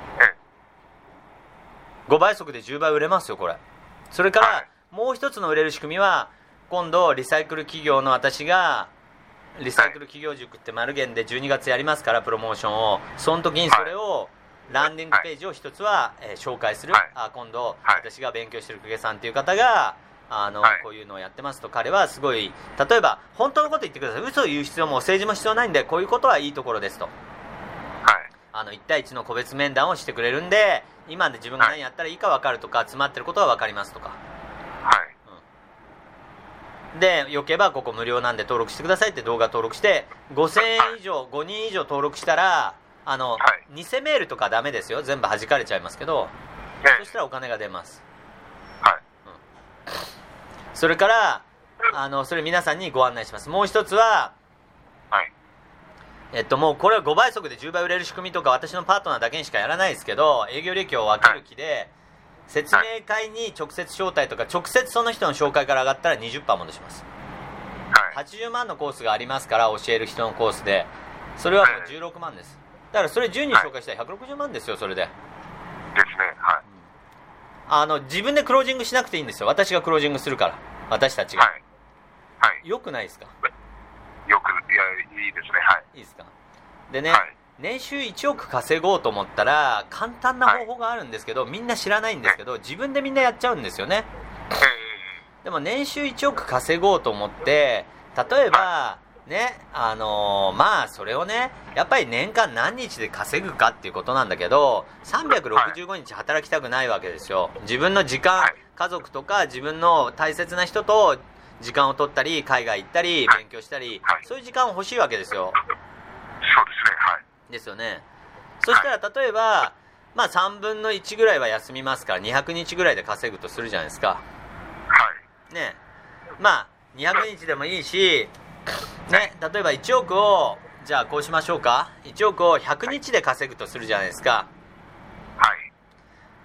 5倍速で10倍売れますよ、これ。それからもう一つの売れる仕組みは、今度リサイクル企業の私がリサイクル企業塾ってマルゲンで12月やりますから、プロモーションを。その時にそれをランディングページを一つは、紹介する。今度、私が勉強してる公家さんという方がこういうのをやってますと。彼はすごい、例えば本当のこと言ってください。嘘を言う必要も政治も必要ないんで、こういうことはいいところですと。1対1の個別面談をしてくれるんで、今で自分が何やったらいいか分かるとか、詰まってることは分かりますとか。でよければここ無料なんで登録してくださいって動画登録して、5000円以上5人以上登録したら偽メールとかダメですよ。全部弾かれちゃいますけど、そしたらお金が出ます。 それからそれ皆さんにご案内します。もう一つは、 はい。 もうこれは5倍速で10倍売れる仕組みとか私のパートナーだけにしかやらないですけど、営業利益を分ける気で、説明会に直接招待とか直接その人の紹介から上がったら 20% 戻します。 はい。 80万のコースがありますから、教える人のコースで、それはもう16万です。だからそれ10人紹介したら160万ですよ。それでですね。はい。 自分でクロージングしなくていいんですよ。私がクロージングするから、私たちが。 はい。はい。 よくないですか？ いや、いいですね。はい。 いいですか？でね、 はい。 年収1億稼ごうと思ったら簡単な方法があるんですけど、みんな知らないんですけど、自分でみんなやっちゃうんですよね。でも年収1億稼ごうと思って、例えばね、まあそれをね、やっぱり年間何日で稼ぐかっていうことなんだけど、365日働きたくないわけですよ。自分の時間、家族とか自分の大切な人と時間を取ったり、海外行ったり、勉強したり、そういう時間欲しいわけですよ。 そうですね。はい。 ですよね。そしたら例えば、まあ3分の1ぐらいは休みますから200日ぐらいで稼ぐとするじゃないですか。 はい。 ね、まあ200日でもいいし、ね、例えば1億を、じゃあこうしましょうか。1億を100日で稼ぐとするじゃないですか。 はい。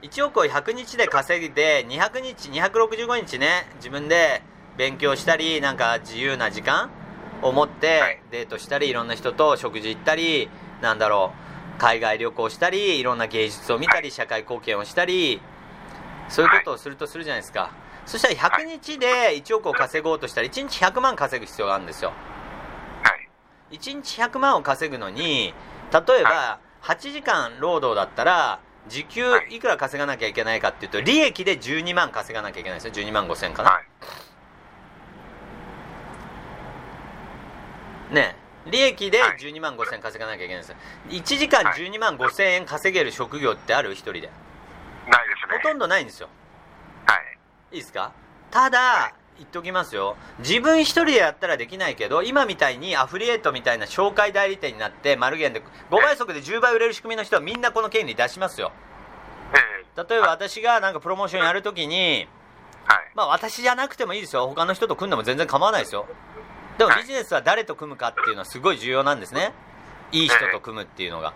1億を100日で稼いで200日、265日ね、自分で勉強したり、なんか自由な時間を持ってデートしたり、いろんな人と食事行ったり、なんだろう、海外旅行したり、いろんな芸術を見たり、社会貢献をしたり、そういうことをするとするじゃないですか。そしたら100日で1億を稼ごうとしたら1日100万稼ぐ必要があるんですよ。1日100万を稼ぐのに、例えば8時間労働だったら時給いくら稼がなきゃいけないかっていうと、利益で12万稼がなきゃいけないですよ。12万5千かな、ね、利益で12万5千稼がなきゃいけないんですよ。1時間12万5千円稼げる職業ってある？一人で。 ないですね。 ほとんどないんですよ。 はい。 いいですか？ただ、言っときますよ。自分一人でやったらできないけど、今みたいにアフリエイトみたいな紹介代理店になって、マルゲンで5倍速で10倍売れる仕組みの人はみんなこの権利出しますよ。例えば私がなんかプロモーションやるときに、まあ私じゃなくてもいいですよ。他の人と組んでも全然構わないですよ。でもビジネスは誰と組むかっていうのはすごい重要なんですね。いい人と組むっていうのが。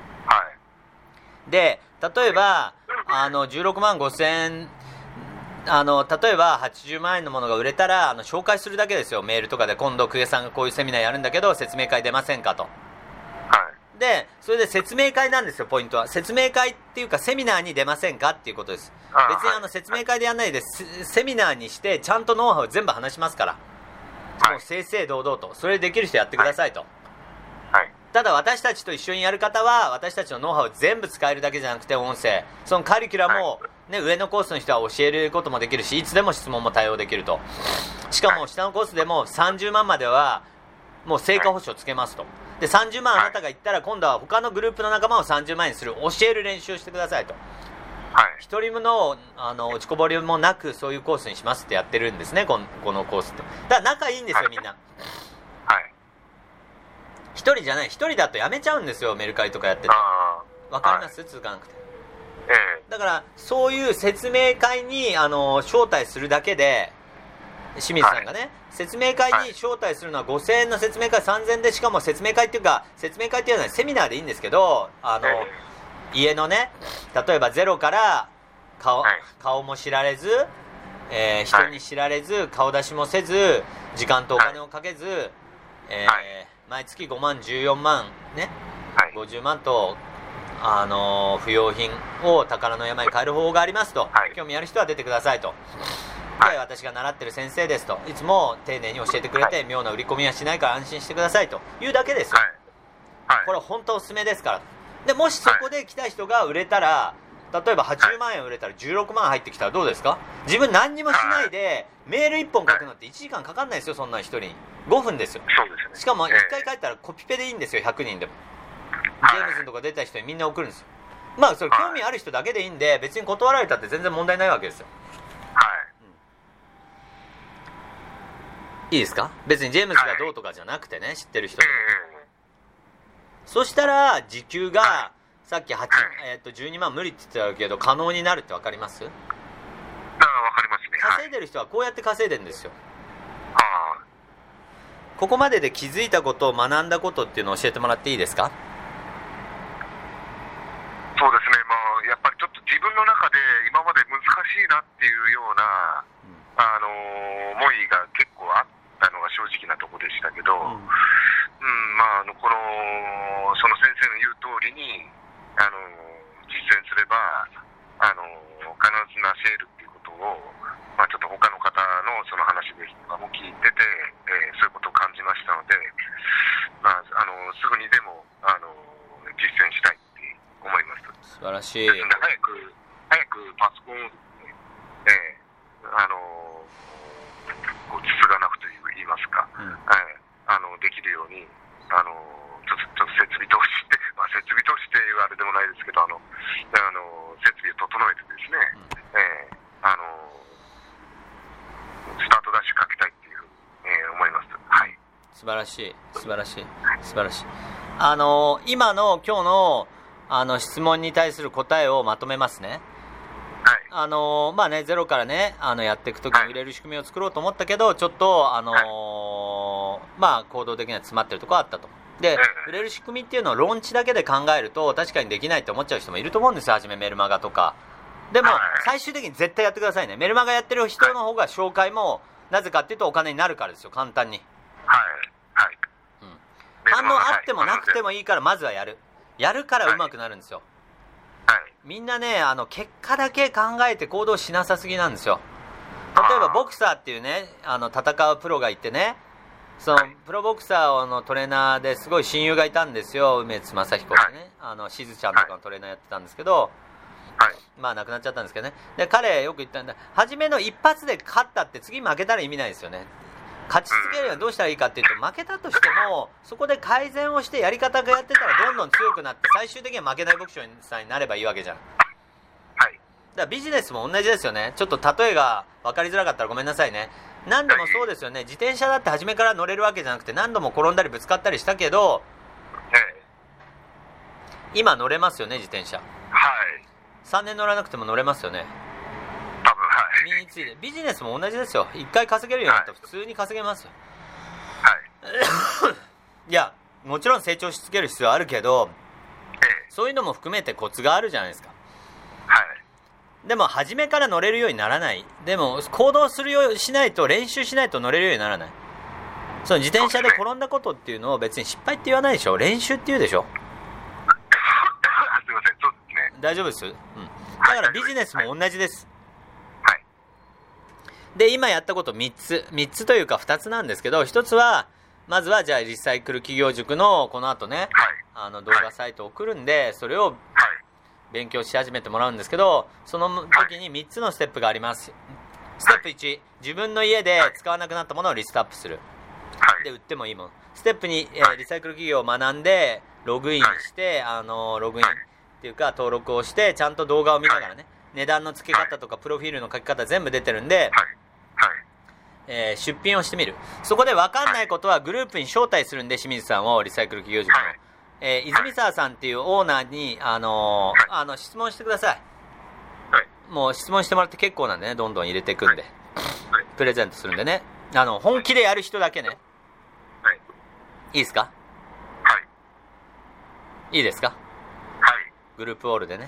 で、例えば16万5千、例えば80万円のものが売れたら紹介するだけですよ。メールとかで、今度久江さんがこういうセミナーやるんだけど説明会出ませんかと。でそれで説明会なんですよ。ポイントは説明会っていうかセミナーに出ませんかっていうことです。別に説明会でやんないでセミナーにしてちゃんとノウハウ全部話しますから、もう正々堂々とそれできる人やってくださいと。ただ私たちと一緒にやる方は私たちのノウハウ全部使えるだけじゃなくて、音声、そのカリキュラムを、ね、上のコースの人は教えることもできるし、いつでも質問も対応できると。しかも下のコースでも30万まではもう成果保証つけますと。で30万あなたが言ったら、今度は他のグループの仲間を30万にする、教える練習をしてくださいと。一人の落ちこぼれもなくそういうコースにしますってやってるんですね、このコースって。だから仲いいんですよみんな。一人じゃない、一人だとやめちゃうんですよ、メルカリとかやってて。わかります？続かなくて。だからそういう説明会に招待するだけで、清水さんがね、説明会に招待するのは5000円の説明会3000円で、しかも説明会っていうか、説明会っていうのはセミナーでいいんですけど、家のね、例えばゼロから顔も知られず、人に知られず、顔出しもせず、時間とお金をかけず、毎月5万14万ね、50万と不用品を宝の山に変える方法がありますと、興味ある人は出てくださいと。で私が習ってる先生ですと、いつも丁寧に教えてくれて、妙な売り込みはしないから安心してくださいというだけですよ。これは本当おすすめですから。でもしそこで来た人が売れたら、例えば80万円売れたら16万入ってきたらどうですか？自分何にもしないでメール1本書くのって1時間かかんないですよ。そんな1人に5分ですよ。しかも1回書いたらコピペでいいんですよ。100人でもジェームズのとか出た人にみんな送るんですよ。まあそれ興味ある人だけでいいんで、別に断られたって全然問題ないわけですよ。いいですか？別にジェームズがどうとかじゃなくてね、知ってる人。そしたら時給がさっき12万無理って言ってたけど可能になるって分かります？ 分かりますね。 稼いいでる人はこうやって稼いでるんですよ。 ああ。 ここまでで気づいたことを学んだことっていうのを教えてもらっていいですか？ そうですね、まあ、やっぱりちょっと自分の中で今まで難しいなっていうような、思いが結構あったのが正直なところでしたけど、まあ、その先生の言う通りに実践すれば必ずなし得るっていうことを、まあ、ちょっと他の方のその話でも聞いてて、そういうことを感じましたので、まあ、すぐにでも実践したいって思います。 素晴らしい。 ですので早くパソコンをつつがなくと言いますか、できるようにちょっと設備投資って、まあ、設備投資っていうあれでもないですけど設備を整えてですね、スタートダッシュかけたいっていうふうに、思います。はい。 素晴らしい素晴らしい素晴らしい。今の今日の質問に対する答えをまとめますね。 はい。 まあね、ゼロからねやっていくときに売れる仕組みを作ろうと思ったけど、ちょっとまあ行動的には詰まってるところあったと。で、売れる仕組みっていうのをローンチだけで考えると確かにできないって思っちゃう人もいると思うんですよ。はじめメルマガとかでも最終的に絶対やってくださいね。メルマガやってる人の方が紹介もなぜかっていうとお金になるからですよ。簡単に、 はい、 反応あってもなくてもいいからまずはやるから上手くなるんですよ。みんなね結果だけ考えて行動しなさすぎなんですよ。例えばボクサーっていうね戦うプロがいてね、そのプロボクサーのトレーナーですごい親友がいたんですよ。梅津正彦ってね、しずちゃんとかのトレーナーやってたんですけど、まあ亡くなっちゃったんですけどね。で彼よく言ったんだ、初めの一発で勝ったって次負けたら意味ないですよね。勝ち続けるにはどうしたらいいかっていうと、負けたとしてもそこで改善をしてやり方がやってたらどんどん強くなって最終的には負けないボクサーになればいいわけじゃん。だからビジネスも同じですよね。ちょっと例えが分かりづらかったらごめんなさいね。何でもそうですよね。自転車だって初めから乗れるわけじゃなくて何度も転んだりぶつかったりしたけど、今乗れますよね。自転車3年乗らなくても乗れますよね。身についてビジネスも同じですよ。1回稼げるようになったら普通に稼げますよ。いやもちろん成長し続ける必要はあるけど、そういうのも含めてコツがあるじゃないですか。でも初めから乗れるようにならない。でも行動するようしないと、練習しないと乗れるようにならない。その自転車で転んだことっていうのを別に失敗って言わないでしょ。練習って言うでしょ。 すいません、そうですね。 大丈夫です、だからビジネスも同じです。で今やったこと3つというか2つなんですけど、1つはまずはじゃあリサイクル企業塾のこの後ね、動画サイトを送るんで、それを勉強し始めてもらうんですけど、その時に3つのステップがあります。ステップ1、自分の家で使わなくなったものをリストアップする。で売ってもいいもの。ステップ2、リサイクル企業を学んでログインして、ログインっていうか登録をしてちゃんと動画を見ながらね、値段の付け方とかプロフィールの書き方全部出てるんで、出品をしてみる。そこで分かんないことはグループに招待するんで、清水さんをリサイクル企業塾の、泉沢さんっていうオーナーに質問してください。もう質問してもらって結構なんでね、どんどん入れていくんで、プレゼントするんでね、本気でやる人だけね。いいですか？いいですか？グループオールでね。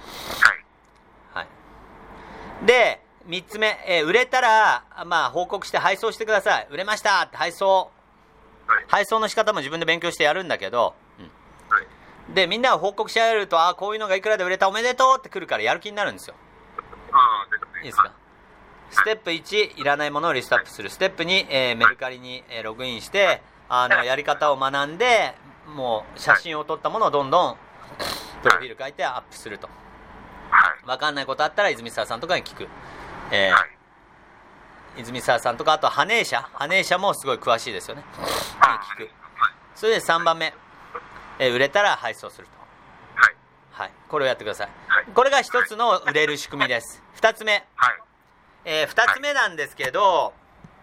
で3つ目、売れたら、まあ、報告して配送してください。売れましたって配送の仕方も自分で勉強してやるんだけど、でみんなが報告し合えると、こういうのがいくらで売れたおめでとうってくるからやる気になるんですよ。いいですか？ステップ1、いらないものをリストアップする。ステップ2、メルカリに、ログインしてやり方を学んで、もう写真を撮ったものをどんどんプロフィール書いてアップすると。分かんないことあったら泉沢さんとかに聞く。泉沢さんとか、あとハネーシャもすごい詳しいですよね。聞く。それで3番目、売れたら配送すると。これをやってください。これが一つの売れる仕組みです。2つ目、2つ目なんですけど、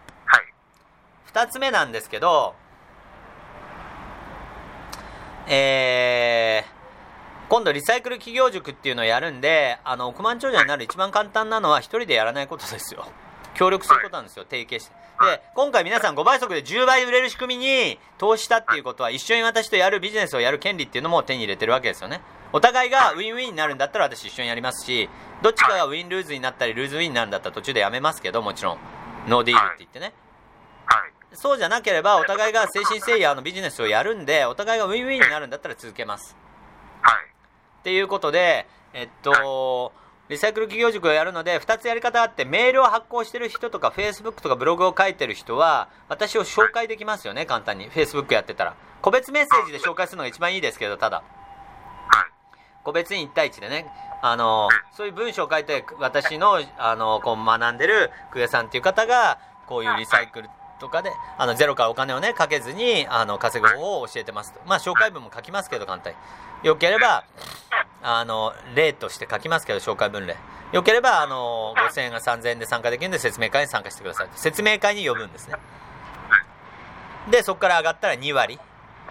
今度リサイクル企業塾っていうのをやるんで、億万長者になる一番簡単なのは一人でやらないことですよ。 協力することなんですよ、提携して。で、今回皆さん5倍速で10倍売れる仕組みに投資したっていうことは、一緒に私とやるビジネスをやる権利っていうのも手に入れてるわけですよね。お互いがウィンウィンになるんだったら私一緒にやりますし、どっちかがウィンルーズになったりルーズウィンになるんだったら途中でやめますけど、もちろんノーディールって言ってね、そうじゃなければお互いが誠心誠意ビジネスをやるんで、お互いがウィンウィンになるんだったら続けます、っていうことで、リサイクル企業塾をやるので2つやり方があって、メールを発行してる人とか Facebook とかブログを書いてる人は私を紹介できますよね、簡単に。 Facebook やってたら個別メッセージで紹介するのが一番いいですけど、ただ個別に1対1でね、そういう文章を書いて、私の、こう学んでる久江さんっていう方がこういうリサイクルとかでゼロからお金をねかけずに稼ぐ方法を教えてますと。まあ紹介文も書きますけど、簡単によければ例として書きますけど、紹介文例よければ5000円が3000円で参加できるんで説明会に参加してくださいと。説明会に呼ぶんですね。でそこから上がったら2割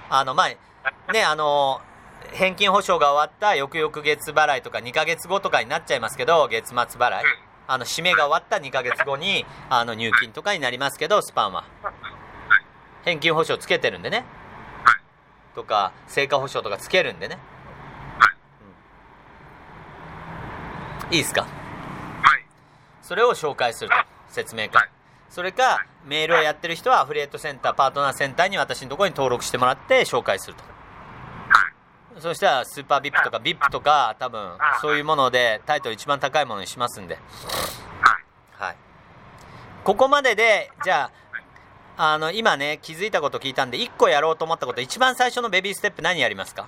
返金保証が終わった翌々月払いとか2ヶ月後とかになっちゃいますけど、月末払い締めが終わった2ヶ月後に入金とかになりますけど、スパンは返金保証つけてるんでね、とか成果保証とかつけるんでね、いいですか。それを紹介すると、説明会。それかメールをやってる人はアフリエイトセンター、パートナーセンターに私のところに登録してもらって紹介すると。そしたらスーパー VIP とか VIP とか多分そういうものでタイトル一番高いものにしますんで、ここまででじゃあ今ね気づいたこと聞いたんで、1個やろうと思ったこと、一番最初のベビーステップ何やりますか？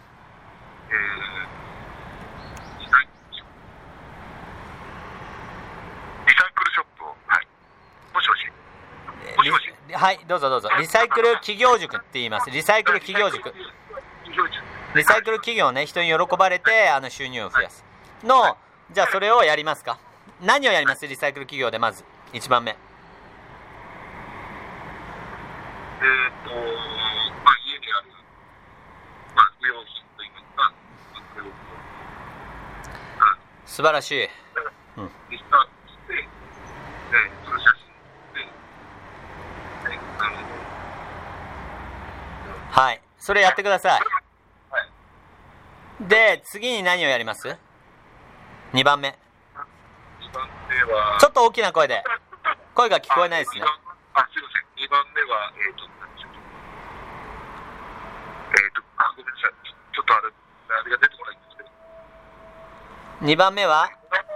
リサイクルショップを、もしもし、 はい、どうぞ。リサイクル企業塾って言います。リサイクル企業塾。リサイクル企業ね、人に喜ばれて収入を増やすの、じゃあそれをやりますか？何をやります？リサイクル企業でまず1番目。 家にある、不用品といいますか、 素晴らしい。 リスタートして、その写真で、 はい、それやってください。で次に何をやります？ 2 番目。 2番目はちょっと大きな声で、声が聞こえないですね。 すいません。2番目はごめんなさい。ちょっとあれが出てこないんですけど。 2番目は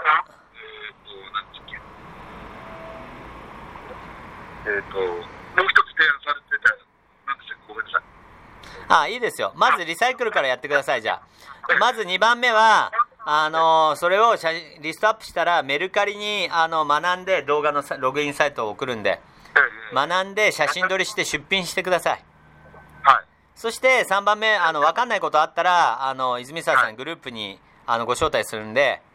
もう一つ提案されてたなんですよ。ごめんなさい。 いいですよ。まずリサイクルからやってください。じゃあまず2番目はそれをリストアップしたらメルカリに学んで動画のログインサイトを送るんで、学んで写真撮りして出品してください。そして3番目分かんないことあったら泉沢さんグループにご招待するんで、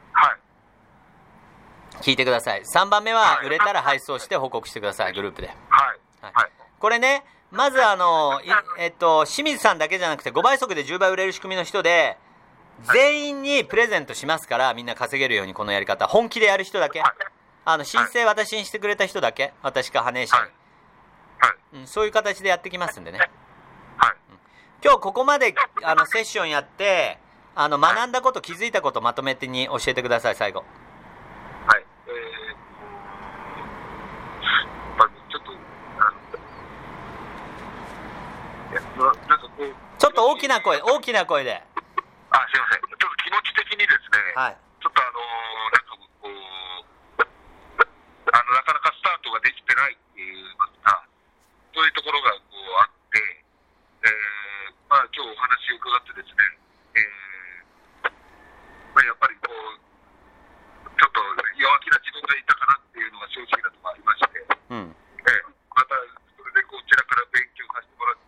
聞いてください。3番目は売れたら配送して報告してください、グループで。これね、まず清水さんだけじゃなくて5倍速で10倍売れる仕組みの人で全員にプレゼントしますから、みんな稼げるようにこのやり方本気でやる人だけ、申請私にしてくれた人だけ、私か羽根社に、そういう形でやってきますんでね。今日ここまでセッションやって学んだこと、気づいたことまとめてに教えてください、最後。ちょっと大きな声で。 すいません。ちょっと気持ち的にですね、ちょっとなかなかスタートができてないっていうか、そういうところがあって、今日お話を伺ってですね、やっぱりちょっと弱気な自分がいたかなっていうのが正直なところありまして、またそれでこちらから勉強させてもらって、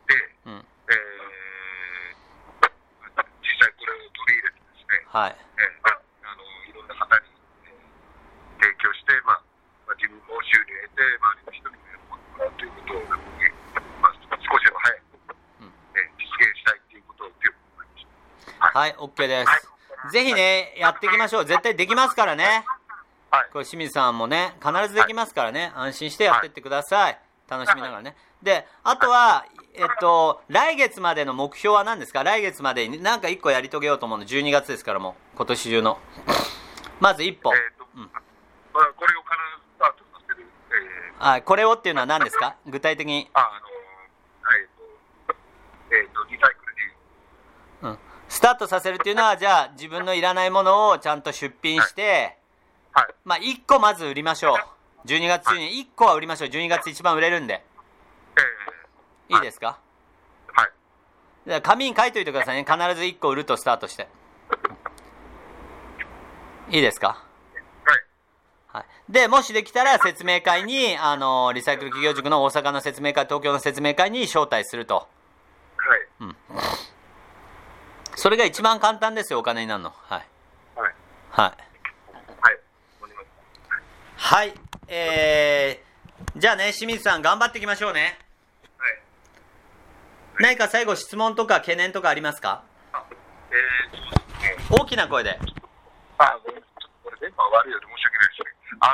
実際これを取り入れてですね、いろんな方に、提供して、自分も収入を得て、周りの人にも喜んでもらうということを、少しでも早く、実現したいということを強く思いました。 OK です。ぜひね、やっていきましょう。絶対できますからね。 はい、 これ清水さんもね、必ずできますからね、安心してやってってください。楽しみながらね。で、あとは、来月までの目標は何ですか？来月までに何か1個やり遂げようと思うの、12月ですからもう、今年中の。まず1歩。 これを必ずスタートさせる。 これをっていうのは何ですか？具体的に。 リサイクルでスタートさせるっていうのは、じゃあ自分のいらないものをちゃんと出品して、まあ1個まず売りましょう。12月中に1個は売りましょう。12月一番売れるんで。いいですか？ はい。 じゃあ紙に書いといてくださいね。必ず1個売るとスタートして。いいですか？はい。で、もしできたら説明会に、リサイクル企業塾の大阪の説明会、東京の説明会に招待すると。 はい。 それが一番簡単ですよ、お金になるの。はい。 はい。 はい。はい。じゃあね、清水さん頑張っていきましょうね。 はい。 何か最後質問とか懸念とかありますか？大きな声で。 ちょっとこれ電波悪いようで申し訳ないですね。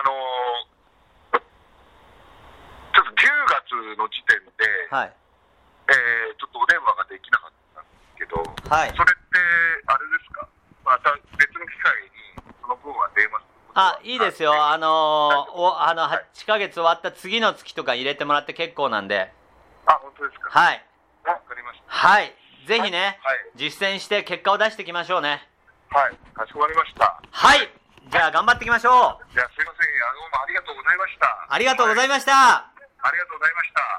ちょっと9月の時点で、 はい。 ちょっとお電話ができなかったんですけど、 はい。 それってあれですか？また別の機会にその分は電話することは？ いいですよ。8ヶ月終わった次の月とか入れてもらって結構なんで。 本当ですか？ はい。 わかりました。 はい。ぜひね、 はい、 実践して結果を出していきましょうね。 はい。かしこまりました。 はい。じゃあ頑張っていきましょう。 じゃあすいません。どうもありがとうございました。 ありがとうございました。 ありがとうございました。